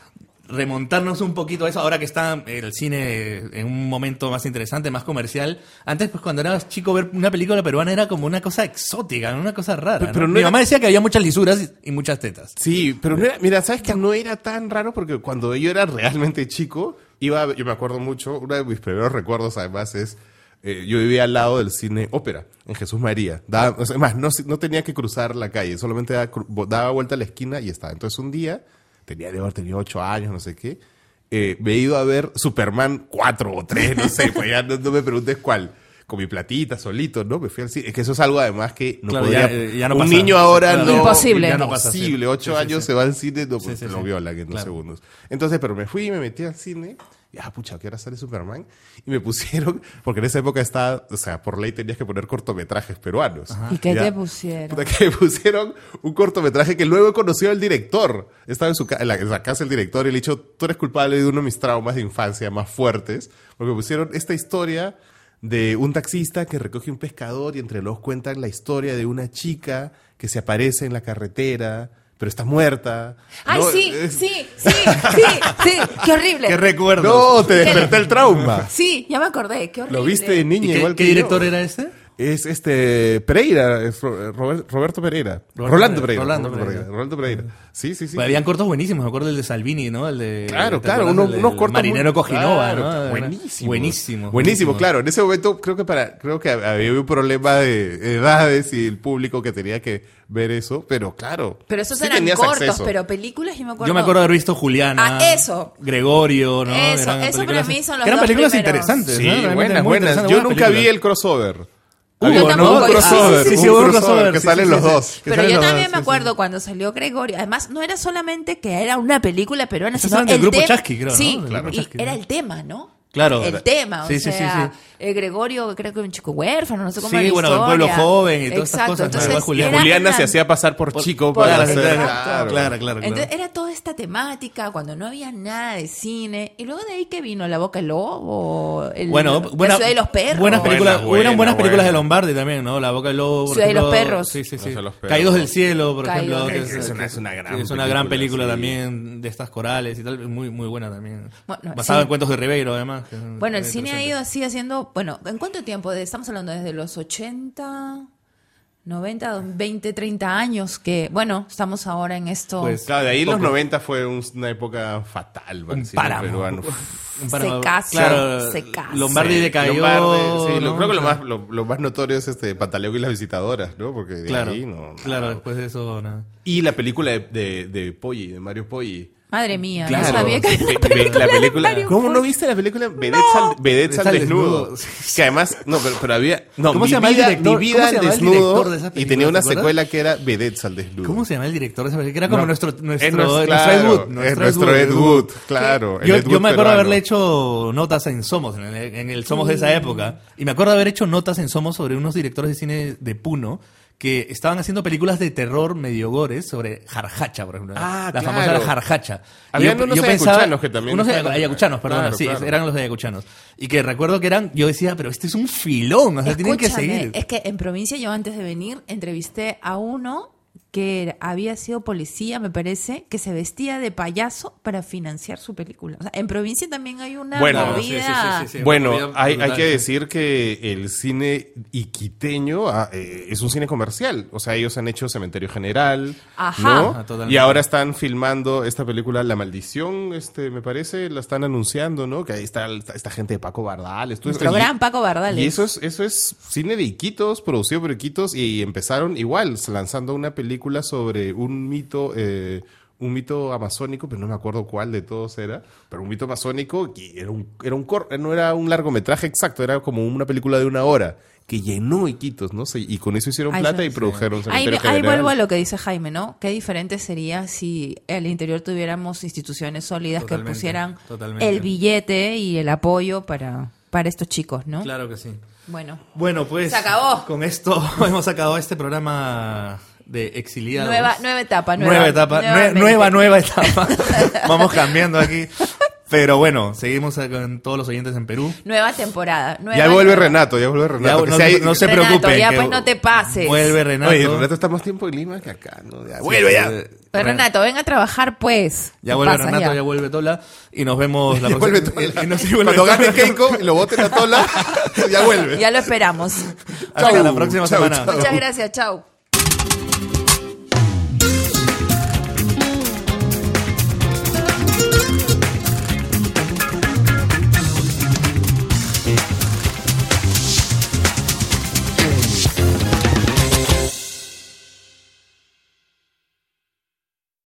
Speaker 2: remontarnos un poquito a eso, ahora que está el cine en un momento más interesante, más comercial. Antes, pues cuando eras chico, ver una película peruana era como una cosa exótica, una cosa rara.
Speaker 1: Pero-
Speaker 2: ¿no?
Speaker 1: pero no
Speaker 2: Mi
Speaker 1: era-
Speaker 2: mamá decía que había muchas lisuras y muchas tetas.
Speaker 1: Sí, pero no era- mira, ¿sabes que no era tan raro? Porque cuando yo era realmente chico, iba, a- yo me acuerdo mucho, uno de mis primeros recuerdos además es, eh, yo vivía al lado del cine Ópera, en Jesús María. Daba, o sea, más, no, no tenía que cruzar la calle, solamente daba, cru- daba vuelta a la esquina y estaba. Entonces un día, tenía de haber tenido ocho años, no sé qué, eh, me he ido a ver Superman cuatro o tres, no sé, pues ya no, no me preguntes cuál. Con mi platita, solito, ¿no? Me fui al cine. Es que eso es algo además que no
Speaker 2: Claro,
Speaker 1: podría...
Speaker 2: ya- eh, ya no
Speaker 1: un
Speaker 2: pasa.
Speaker 1: niño ahora
Speaker 2: Claro.
Speaker 1: no...
Speaker 3: Imposible.
Speaker 2: Ya no pasa, sí.
Speaker 1: Imposible. Ocho
Speaker 2: Sí, sí,
Speaker 1: años
Speaker 2: sí.
Speaker 1: se va al cine, no, pues
Speaker 2: Sí, sí,
Speaker 1: lo
Speaker 2: sí.
Speaker 1: violan en dos
Speaker 2: Claro.
Speaker 1: segundos. Entonces, pero me fui y me metí al cine. Y, ah, pucha, ¿qué hora sale Superman? Y me pusieron... Porque en esa época estaba... O sea, por ley tenías que poner cortometrajes peruanos.
Speaker 3: ¿Y qué
Speaker 1: Ya.
Speaker 3: te pusieron?
Speaker 1: Puta, que me pusieron un cortometraje que luego he conocido al director. Estaba en, su ca- en, la, en la casa del director y le he dicho, tú eres culpable de uno de mis traumas de infancia más fuertes. Porque me pusieron esta historia de un taxista que recoge un pescador y entre los dos cuentan la historia de una chica que se aparece en la carretera, pero está muerta.
Speaker 3: Ay,
Speaker 1: ¿no?
Speaker 3: sí,
Speaker 1: Es-
Speaker 3: sí, sí, sí, sí, qué horrible.
Speaker 2: ¿Qué recuerdos?
Speaker 1: No, te desperté el trauma.
Speaker 3: Sí, ya me acordé, qué horrible.
Speaker 1: Lo viste de
Speaker 2: ¿Y
Speaker 1: niña
Speaker 2: qué,
Speaker 1: igual
Speaker 2: qué
Speaker 1: que
Speaker 2: director
Speaker 1: yo.
Speaker 2: era este?
Speaker 1: Es este Pereira, es Ro- Robert- Roberto Pereira.
Speaker 2: Roberto
Speaker 1: Rolando
Speaker 2: Pereira,
Speaker 1: Pereira.
Speaker 2: Rolando
Speaker 1: Rolando
Speaker 2: Pereira.
Speaker 1: Pereira. Rolando Pereira. Sí, sí, sí.
Speaker 2: Pues habían cortos buenísimos, me acuerdo el de Salvini, ¿no? El de
Speaker 1: Claro,
Speaker 2: ¿te
Speaker 1: claro,
Speaker 2: acuerdas?
Speaker 1: unos,
Speaker 2: El
Speaker 1: unos
Speaker 2: del
Speaker 1: cortos.
Speaker 2: Marinero
Speaker 1: muy-
Speaker 2: Cojinova,
Speaker 1: claro,
Speaker 2: ¿no?
Speaker 1: Buenísimo.
Speaker 2: Buenísimo.
Speaker 1: Buenísimo, claro. En ese momento creo que para, creo que había un problema de edades y el público que tenía que ver eso, pero claro.
Speaker 3: Pero esos
Speaker 1: sí
Speaker 3: eran
Speaker 1: tenías
Speaker 3: cortos,
Speaker 1: acceso.
Speaker 3: pero películas yo me acuerdo.
Speaker 2: Yo me acuerdo de haber visto Juliana.
Speaker 3: Ah, eso.
Speaker 2: Gregorio, ¿no?
Speaker 3: Eso,
Speaker 2: Eran
Speaker 3: eso para
Speaker 2: películas-
Speaker 3: mí son los
Speaker 2: que eran
Speaker 3: dos
Speaker 2: películas
Speaker 3: primeros.
Speaker 2: interesantes.
Speaker 1: Sí,
Speaker 2: ¿no? Realmente
Speaker 1: buenas,
Speaker 2: muy
Speaker 1: buenas.
Speaker 2: interesantes,
Speaker 1: Yo
Speaker 2: buenas
Speaker 1: nunca vi
Speaker 2: películas.
Speaker 1: el crossover.
Speaker 2: Hubo,
Speaker 1: Había
Speaker 2: ¿no?
Speaker 1: un
Speaker 3: tampoco.
Speaker 1: crossover,
Speaker 2: Sí, sí, sí,
Speaker 1: un
Speaker 2: hubo un
Speaker 1: crossover
Speaker 2: crossover,
Speaker 1: que
Speaker 2: sí,
Speaker 1: salen
Speaker 2: sí,
Speaker 1: los
Speaker 2: sí.
Speaker 1: dos.
Speaker 2: Que
Speaker 3: Pero
Speaker 2: salen
Speaker 3: yo
Speaker 2: los
Speaker 3: también
Speaker 2: dos,
Speaker 3: me
Speaker 2: sí,
Speaker 3: acuerdo
Speaker 2: sí.
Speaker 3: cuando salió Gregorio. Además, no era solamente que era una película peruana,
Speaker 2: Esos
Speaker 3: sino
Speaker 2: eran del
Speaker 3: el
Speaker 2: grupo
Speaker 3: tema-
Speaker 2: Chasqui, creo, ¿no?
Speaker 3: Sí,
Speaker 2: Del grupo
Speaker 3: y
Speaker 2: Chasqui,
Speaker 3: era
Speaker 2: ¿no?
Speaker 3: el tema, ¿no?
Speaker 2: Claro.
Speaker 3: El tema, o
Speaker 2: Sí, sí, sí,
Speaker 3: sea,
Speaker 2: sí.
Speaker 3: eh, Gregorio, creo que un chico huérfano, no sé cómo
Speaker 2: Sí,
Speaker 3: era la
Speaker 2: bueno, el
Speaker 3: historia.
Speaker 2: pueblo joven y todas estas
Speaker 3: Exacto,
Speaker 2: cosas,
Speaker 3: entonces
Speaker 2: igual Juliana.
Speaker 3: era
Speaker 1: Juliana
Speaker 3: una-
Speaker 1: se hacía pasar por chico
Speaker 3: por-
Speaker 1: para
Speaker 2: Claro,
Speaker 1: hacer...
Speaker 2: claro,
Speaker 1: Claro.
Speaker 2: claro, claro.
Speaker 3: Entonces era toda esta temática cuando no había nada de cine. Y luego de ahí que vino La Boca del Lobo, el,
Speaker 2: Bueno,
Speaker 3: La
Speaker 2: buena,
Speaker 3: Ciudad de los Perros.
Speaker 2: buenas películas,
Speaker 1: Buena,
Speaker 2: hubieron buenas
Speaker 1: buena,
Speaker 2: películas de
Speaker 1: buena.
Speaker 2: Lombardi también, ¿no? La Boca del Lobo, por
Speaker 3: Ciudad de los
Speaker 2: ejemplo.
Speaker 3: Perros.
Speaker 2: Sí, sí, sí.
Speaker 1: Ciudad de los Perros.
Speaker 2: Caídos del cielo, por
Speaker 3: Caídos
Speaker 2: ejemplo.
Speaker 3: del
Speaker 2: que
Speaker 1: Cielo. Es una- es una gran
Speaker 2: sí, es una gran película
Speaker 1: película, sí.
Speaker 2: también de estas corales y tal, muy muy buena también.
Speaker 3: Bueno,
Speaker 2: Basada
Speaker 3: sí.
Speaker 2: en cuentos de Ribeiro, además. que es
Speaker 3: Bueno, el
Speaker 2: muy
Speaker 3: cine ha
Speaker 2: interesante.
Speaker 3: ido así haciendo... Bueno, ¿en cuánto tiempo? De- Estamos hablando desde los ochenta... noventa, veinte, treinta años que, bueno, estamos ahora en esto.
Speaker 1: Pues claro, de ahí los noventa fue un- una época fatal para el
Speaker 2: Un
Speaker 1: cine
Speaker 2: páramo.
Speaker 1: peruano.
Speaker 2: Un páramo.
Speaker 3: Secazo,
Speaker 2: Claro,
Speaker 3: secazo.
Speaker 2: Lombardi
Speaker 1: Sí,
Speaker 2: decayó.
Speaker 1: Lombardi, sí, lo-
Speaker 2: ¿no?
Speaker 1: creo que lo más, lo, lo más notorio es este Pantaleón y las visitadoras, ¿no? Porque de
Speaker 2: Claro,
Speaker 1: ahí no.
Speaker 2: claro,
Speaker 1: nada.
Speaker 2: después de eso, nada.
Speaker 1: Y la película de, de, de Poggi, de Mario Poggi.
Speaker 3: Madre mía,
Speaker 1: Claro,
Speaker 3: no sabía que había una
Speaker 1: Ve- ve-
Speaker 3: película
Speaker 1: la película.
Speaker 3: de Mario
Speaker 1: ¿Cómo no
Speaker 3: Poggi.
Speaker 1: viste la película Vedettes al, Vedettes al
Speaker 2: al
Speaker 1: desnudo?
Speaker 2: desnudo.
Speaker 1: Que además, no, pero, pero había. No,
Speaker 2: ¿Cómo
Speaker 1: mi
Speaker 2: se llama el
Speaker 1: vida,
Speaker 2: director?
Speaker 1: mi vida
Speaker 2: ¿Cómo se
Speaker 1: al
Speaker 2: llama el
Speaker 1: desnudo.
Speaker 2: director de esa
Speaker 1: Y
Speaker 2: película?
Speaker 1: tenía una
Speaker 2: ¿Te acuerdas?
Speaker 1: secuela que era Vedettes al desnudo.
Speaker 2: ¿Cómo se llama el director de esa película? Que era como
Speaker 1: No,
Speaker 2: nuestro, nuestro,
Speaker 1: es nuestro,
Speaker 2: nuestro
Speaker 1: claro,
Speaker 2: Ed Wood.
Speaker 1: es nuestro Ed Wood, claro. el
Speaker 2: Yo,
Speaker 1: Ed
Speaker 2: yo
Speaker 1: Wood
Speaker 2: me acuerdo
Speaker 1: peruano.
Speaker 2: haberle hecho notas en Somos, en el, en el Somos de esa época. Y me acuerdo haber hecho notas en Somos sobre unos directores de cine de Puno que estaban haciendo películas de terror medio gores sobre Jarjacha, por ejemplo.
Speaker 1: Ah,
Speaker 2: la
Speaker 1: claro.
Speaker 2: famosa Jarjacha. Y
Speaker 1: Habían unos ayacuchanos que también
Speaker 2: Unos
Speaker 1: estaban-
Speaker 2: ayacuchanos, perdón,
Speaker 1: Claro,
Speaker 2: sí,
Speaker 1: claro.
Speaker 2: eran los ayacuchanos. Y que recuerdo que eran, yo decía, pero este es un filón, o sea, tienen que
Speaker 3: Escúchame,
Speaker 2: seguir.
Speaker 3: es que en provincia yo antes de venir entrevisté a uno que era- había sido policía, me parece, que se vestía de payaso para financiar su película. O sea, en provincia también hay una
Speaker 1: Bueno,
Speaker 3: movida.
Speaker 2: sí, sí, sí, sí, sí.
Speaker 1: Bueno,
Speaker 2: Una movida
Speaker 1: hay, hay
Speaker 2: brutal,
Speaker 1: que
Speaker 2: sí.
Speaker 1: decir que el cine iquiteño ah, eh, es un cine comercial. O sea, ellos han hecho Cementerio General,
Speaker 3: Ajá.
Speaker 1: ¿no?
Speaker 2: Ah, totalmente.
Speaker 1: Y ahora están filmando esta película La Maldición, este, me parece, la están anunciando, ¿no? Que ahí está esta, esta gente de Paco Bardales. todo
Speaker 3: Nuestro
Speaker 1: esto. Y-
Speaker 3: gran Paco Bardales.
Speaker 1: Y eso es, eso es cine de Iquitos, producido por Iquitos, y empezaron igual, lanzando una película sobre un mito, eh, un mito amazónico, pero no me acuerdo cuál de todos era, pero un mito amazónico que era un, era un cor- no era un largometraje exacto, era como una película de una hora, que llenó Iquitos, ¿no? sé, Y con eso hicieron
Speaker 3: Ay,
Speaker 1: plata
Speaker 3: sí.
Speaker 1: y produjeron
Speaker 3: Ahí,
Speaker 1: Cementerio
Speaker 3: ahí
Speaker 1: General.
Speaker 3: vuelvo a lo que dice Jaime, ¿no? Qué diferente sería si al interior tuviéramos instituciones sólidas que
Speaker 2: Totalmente,
Speaker 3: pusieran
Speaker 2: totalmente.
Speaker 3: el billete y el apoyo para, para estos chicos, ¿no?
Speaker 2: Claro que sí.
Speaker 3: Bueno,
Speaker 2: Bueno, pues
Speaker 3: Se acabó.
Speaker 2: con esto hemos acabado este programa de exiliados.
Speaker 3: nueva, nueva etapa, nueva,
Speaker 2: nueva etapa, nue-
Speaker 3: nuevamente.
Speaker 2: nueva, nueva etapa. Vamos cambiando aquí. Pero bueno, seguimos con todos los oyentes en Perú.
Speaker 3: Nueva temporada. Nueva
Speaker 1: Ya vuelve
Speaker 3: nueva.
Speaker 1: Renato, ya vuelve
Speaker 2: Ya,
Speaker 1: Renato. que
Speaker 2: no,
Speaker 1: si hay-
Speaker 2: no se
Speaker 3: Renato,
Speaker 2: preocupen.
Speaker 3: ya
Speaker 2: que
Speaker 3: pues no te pases.
Speaker 2: Vuelve Renato.
Speaker 1: Oye, Renato está más tiempo en Lima que acá, ¿no? Ya, vuelve ya.
Speaker 2: Eh,
Speaker 3: Pues, Renato, ven a trabajar, pues.
Speaker 2: Ya
Speaker 3: ¿Qué
Speaker 2: vuelve
Speaker 3: pasa
Speaker 2: Renato, ya?
Speaker 3: ya?
Speaker 2: vuelve Tola. Y nos vemos la
Speaker 1: Ya
Speaker 2: próxima.
Speaker 1: vuelve Tola.
Speaker 2: y- y no- sí, vuelve
Speaker 1: Cuando
Speaker 2: Tola.
Speaker 1: gane Keiko y lo voten a Tola, ya vuelve.
Speaker 3: Ya lo esperamos.
Speaker 2: Hasta
Speaker 1: Chau,
Speaker 2: la próxima
Speaker 1: chau,
Speaker 2: semana.
Speaker 1: chau.
Speaker 3: Muchas gracias, chao.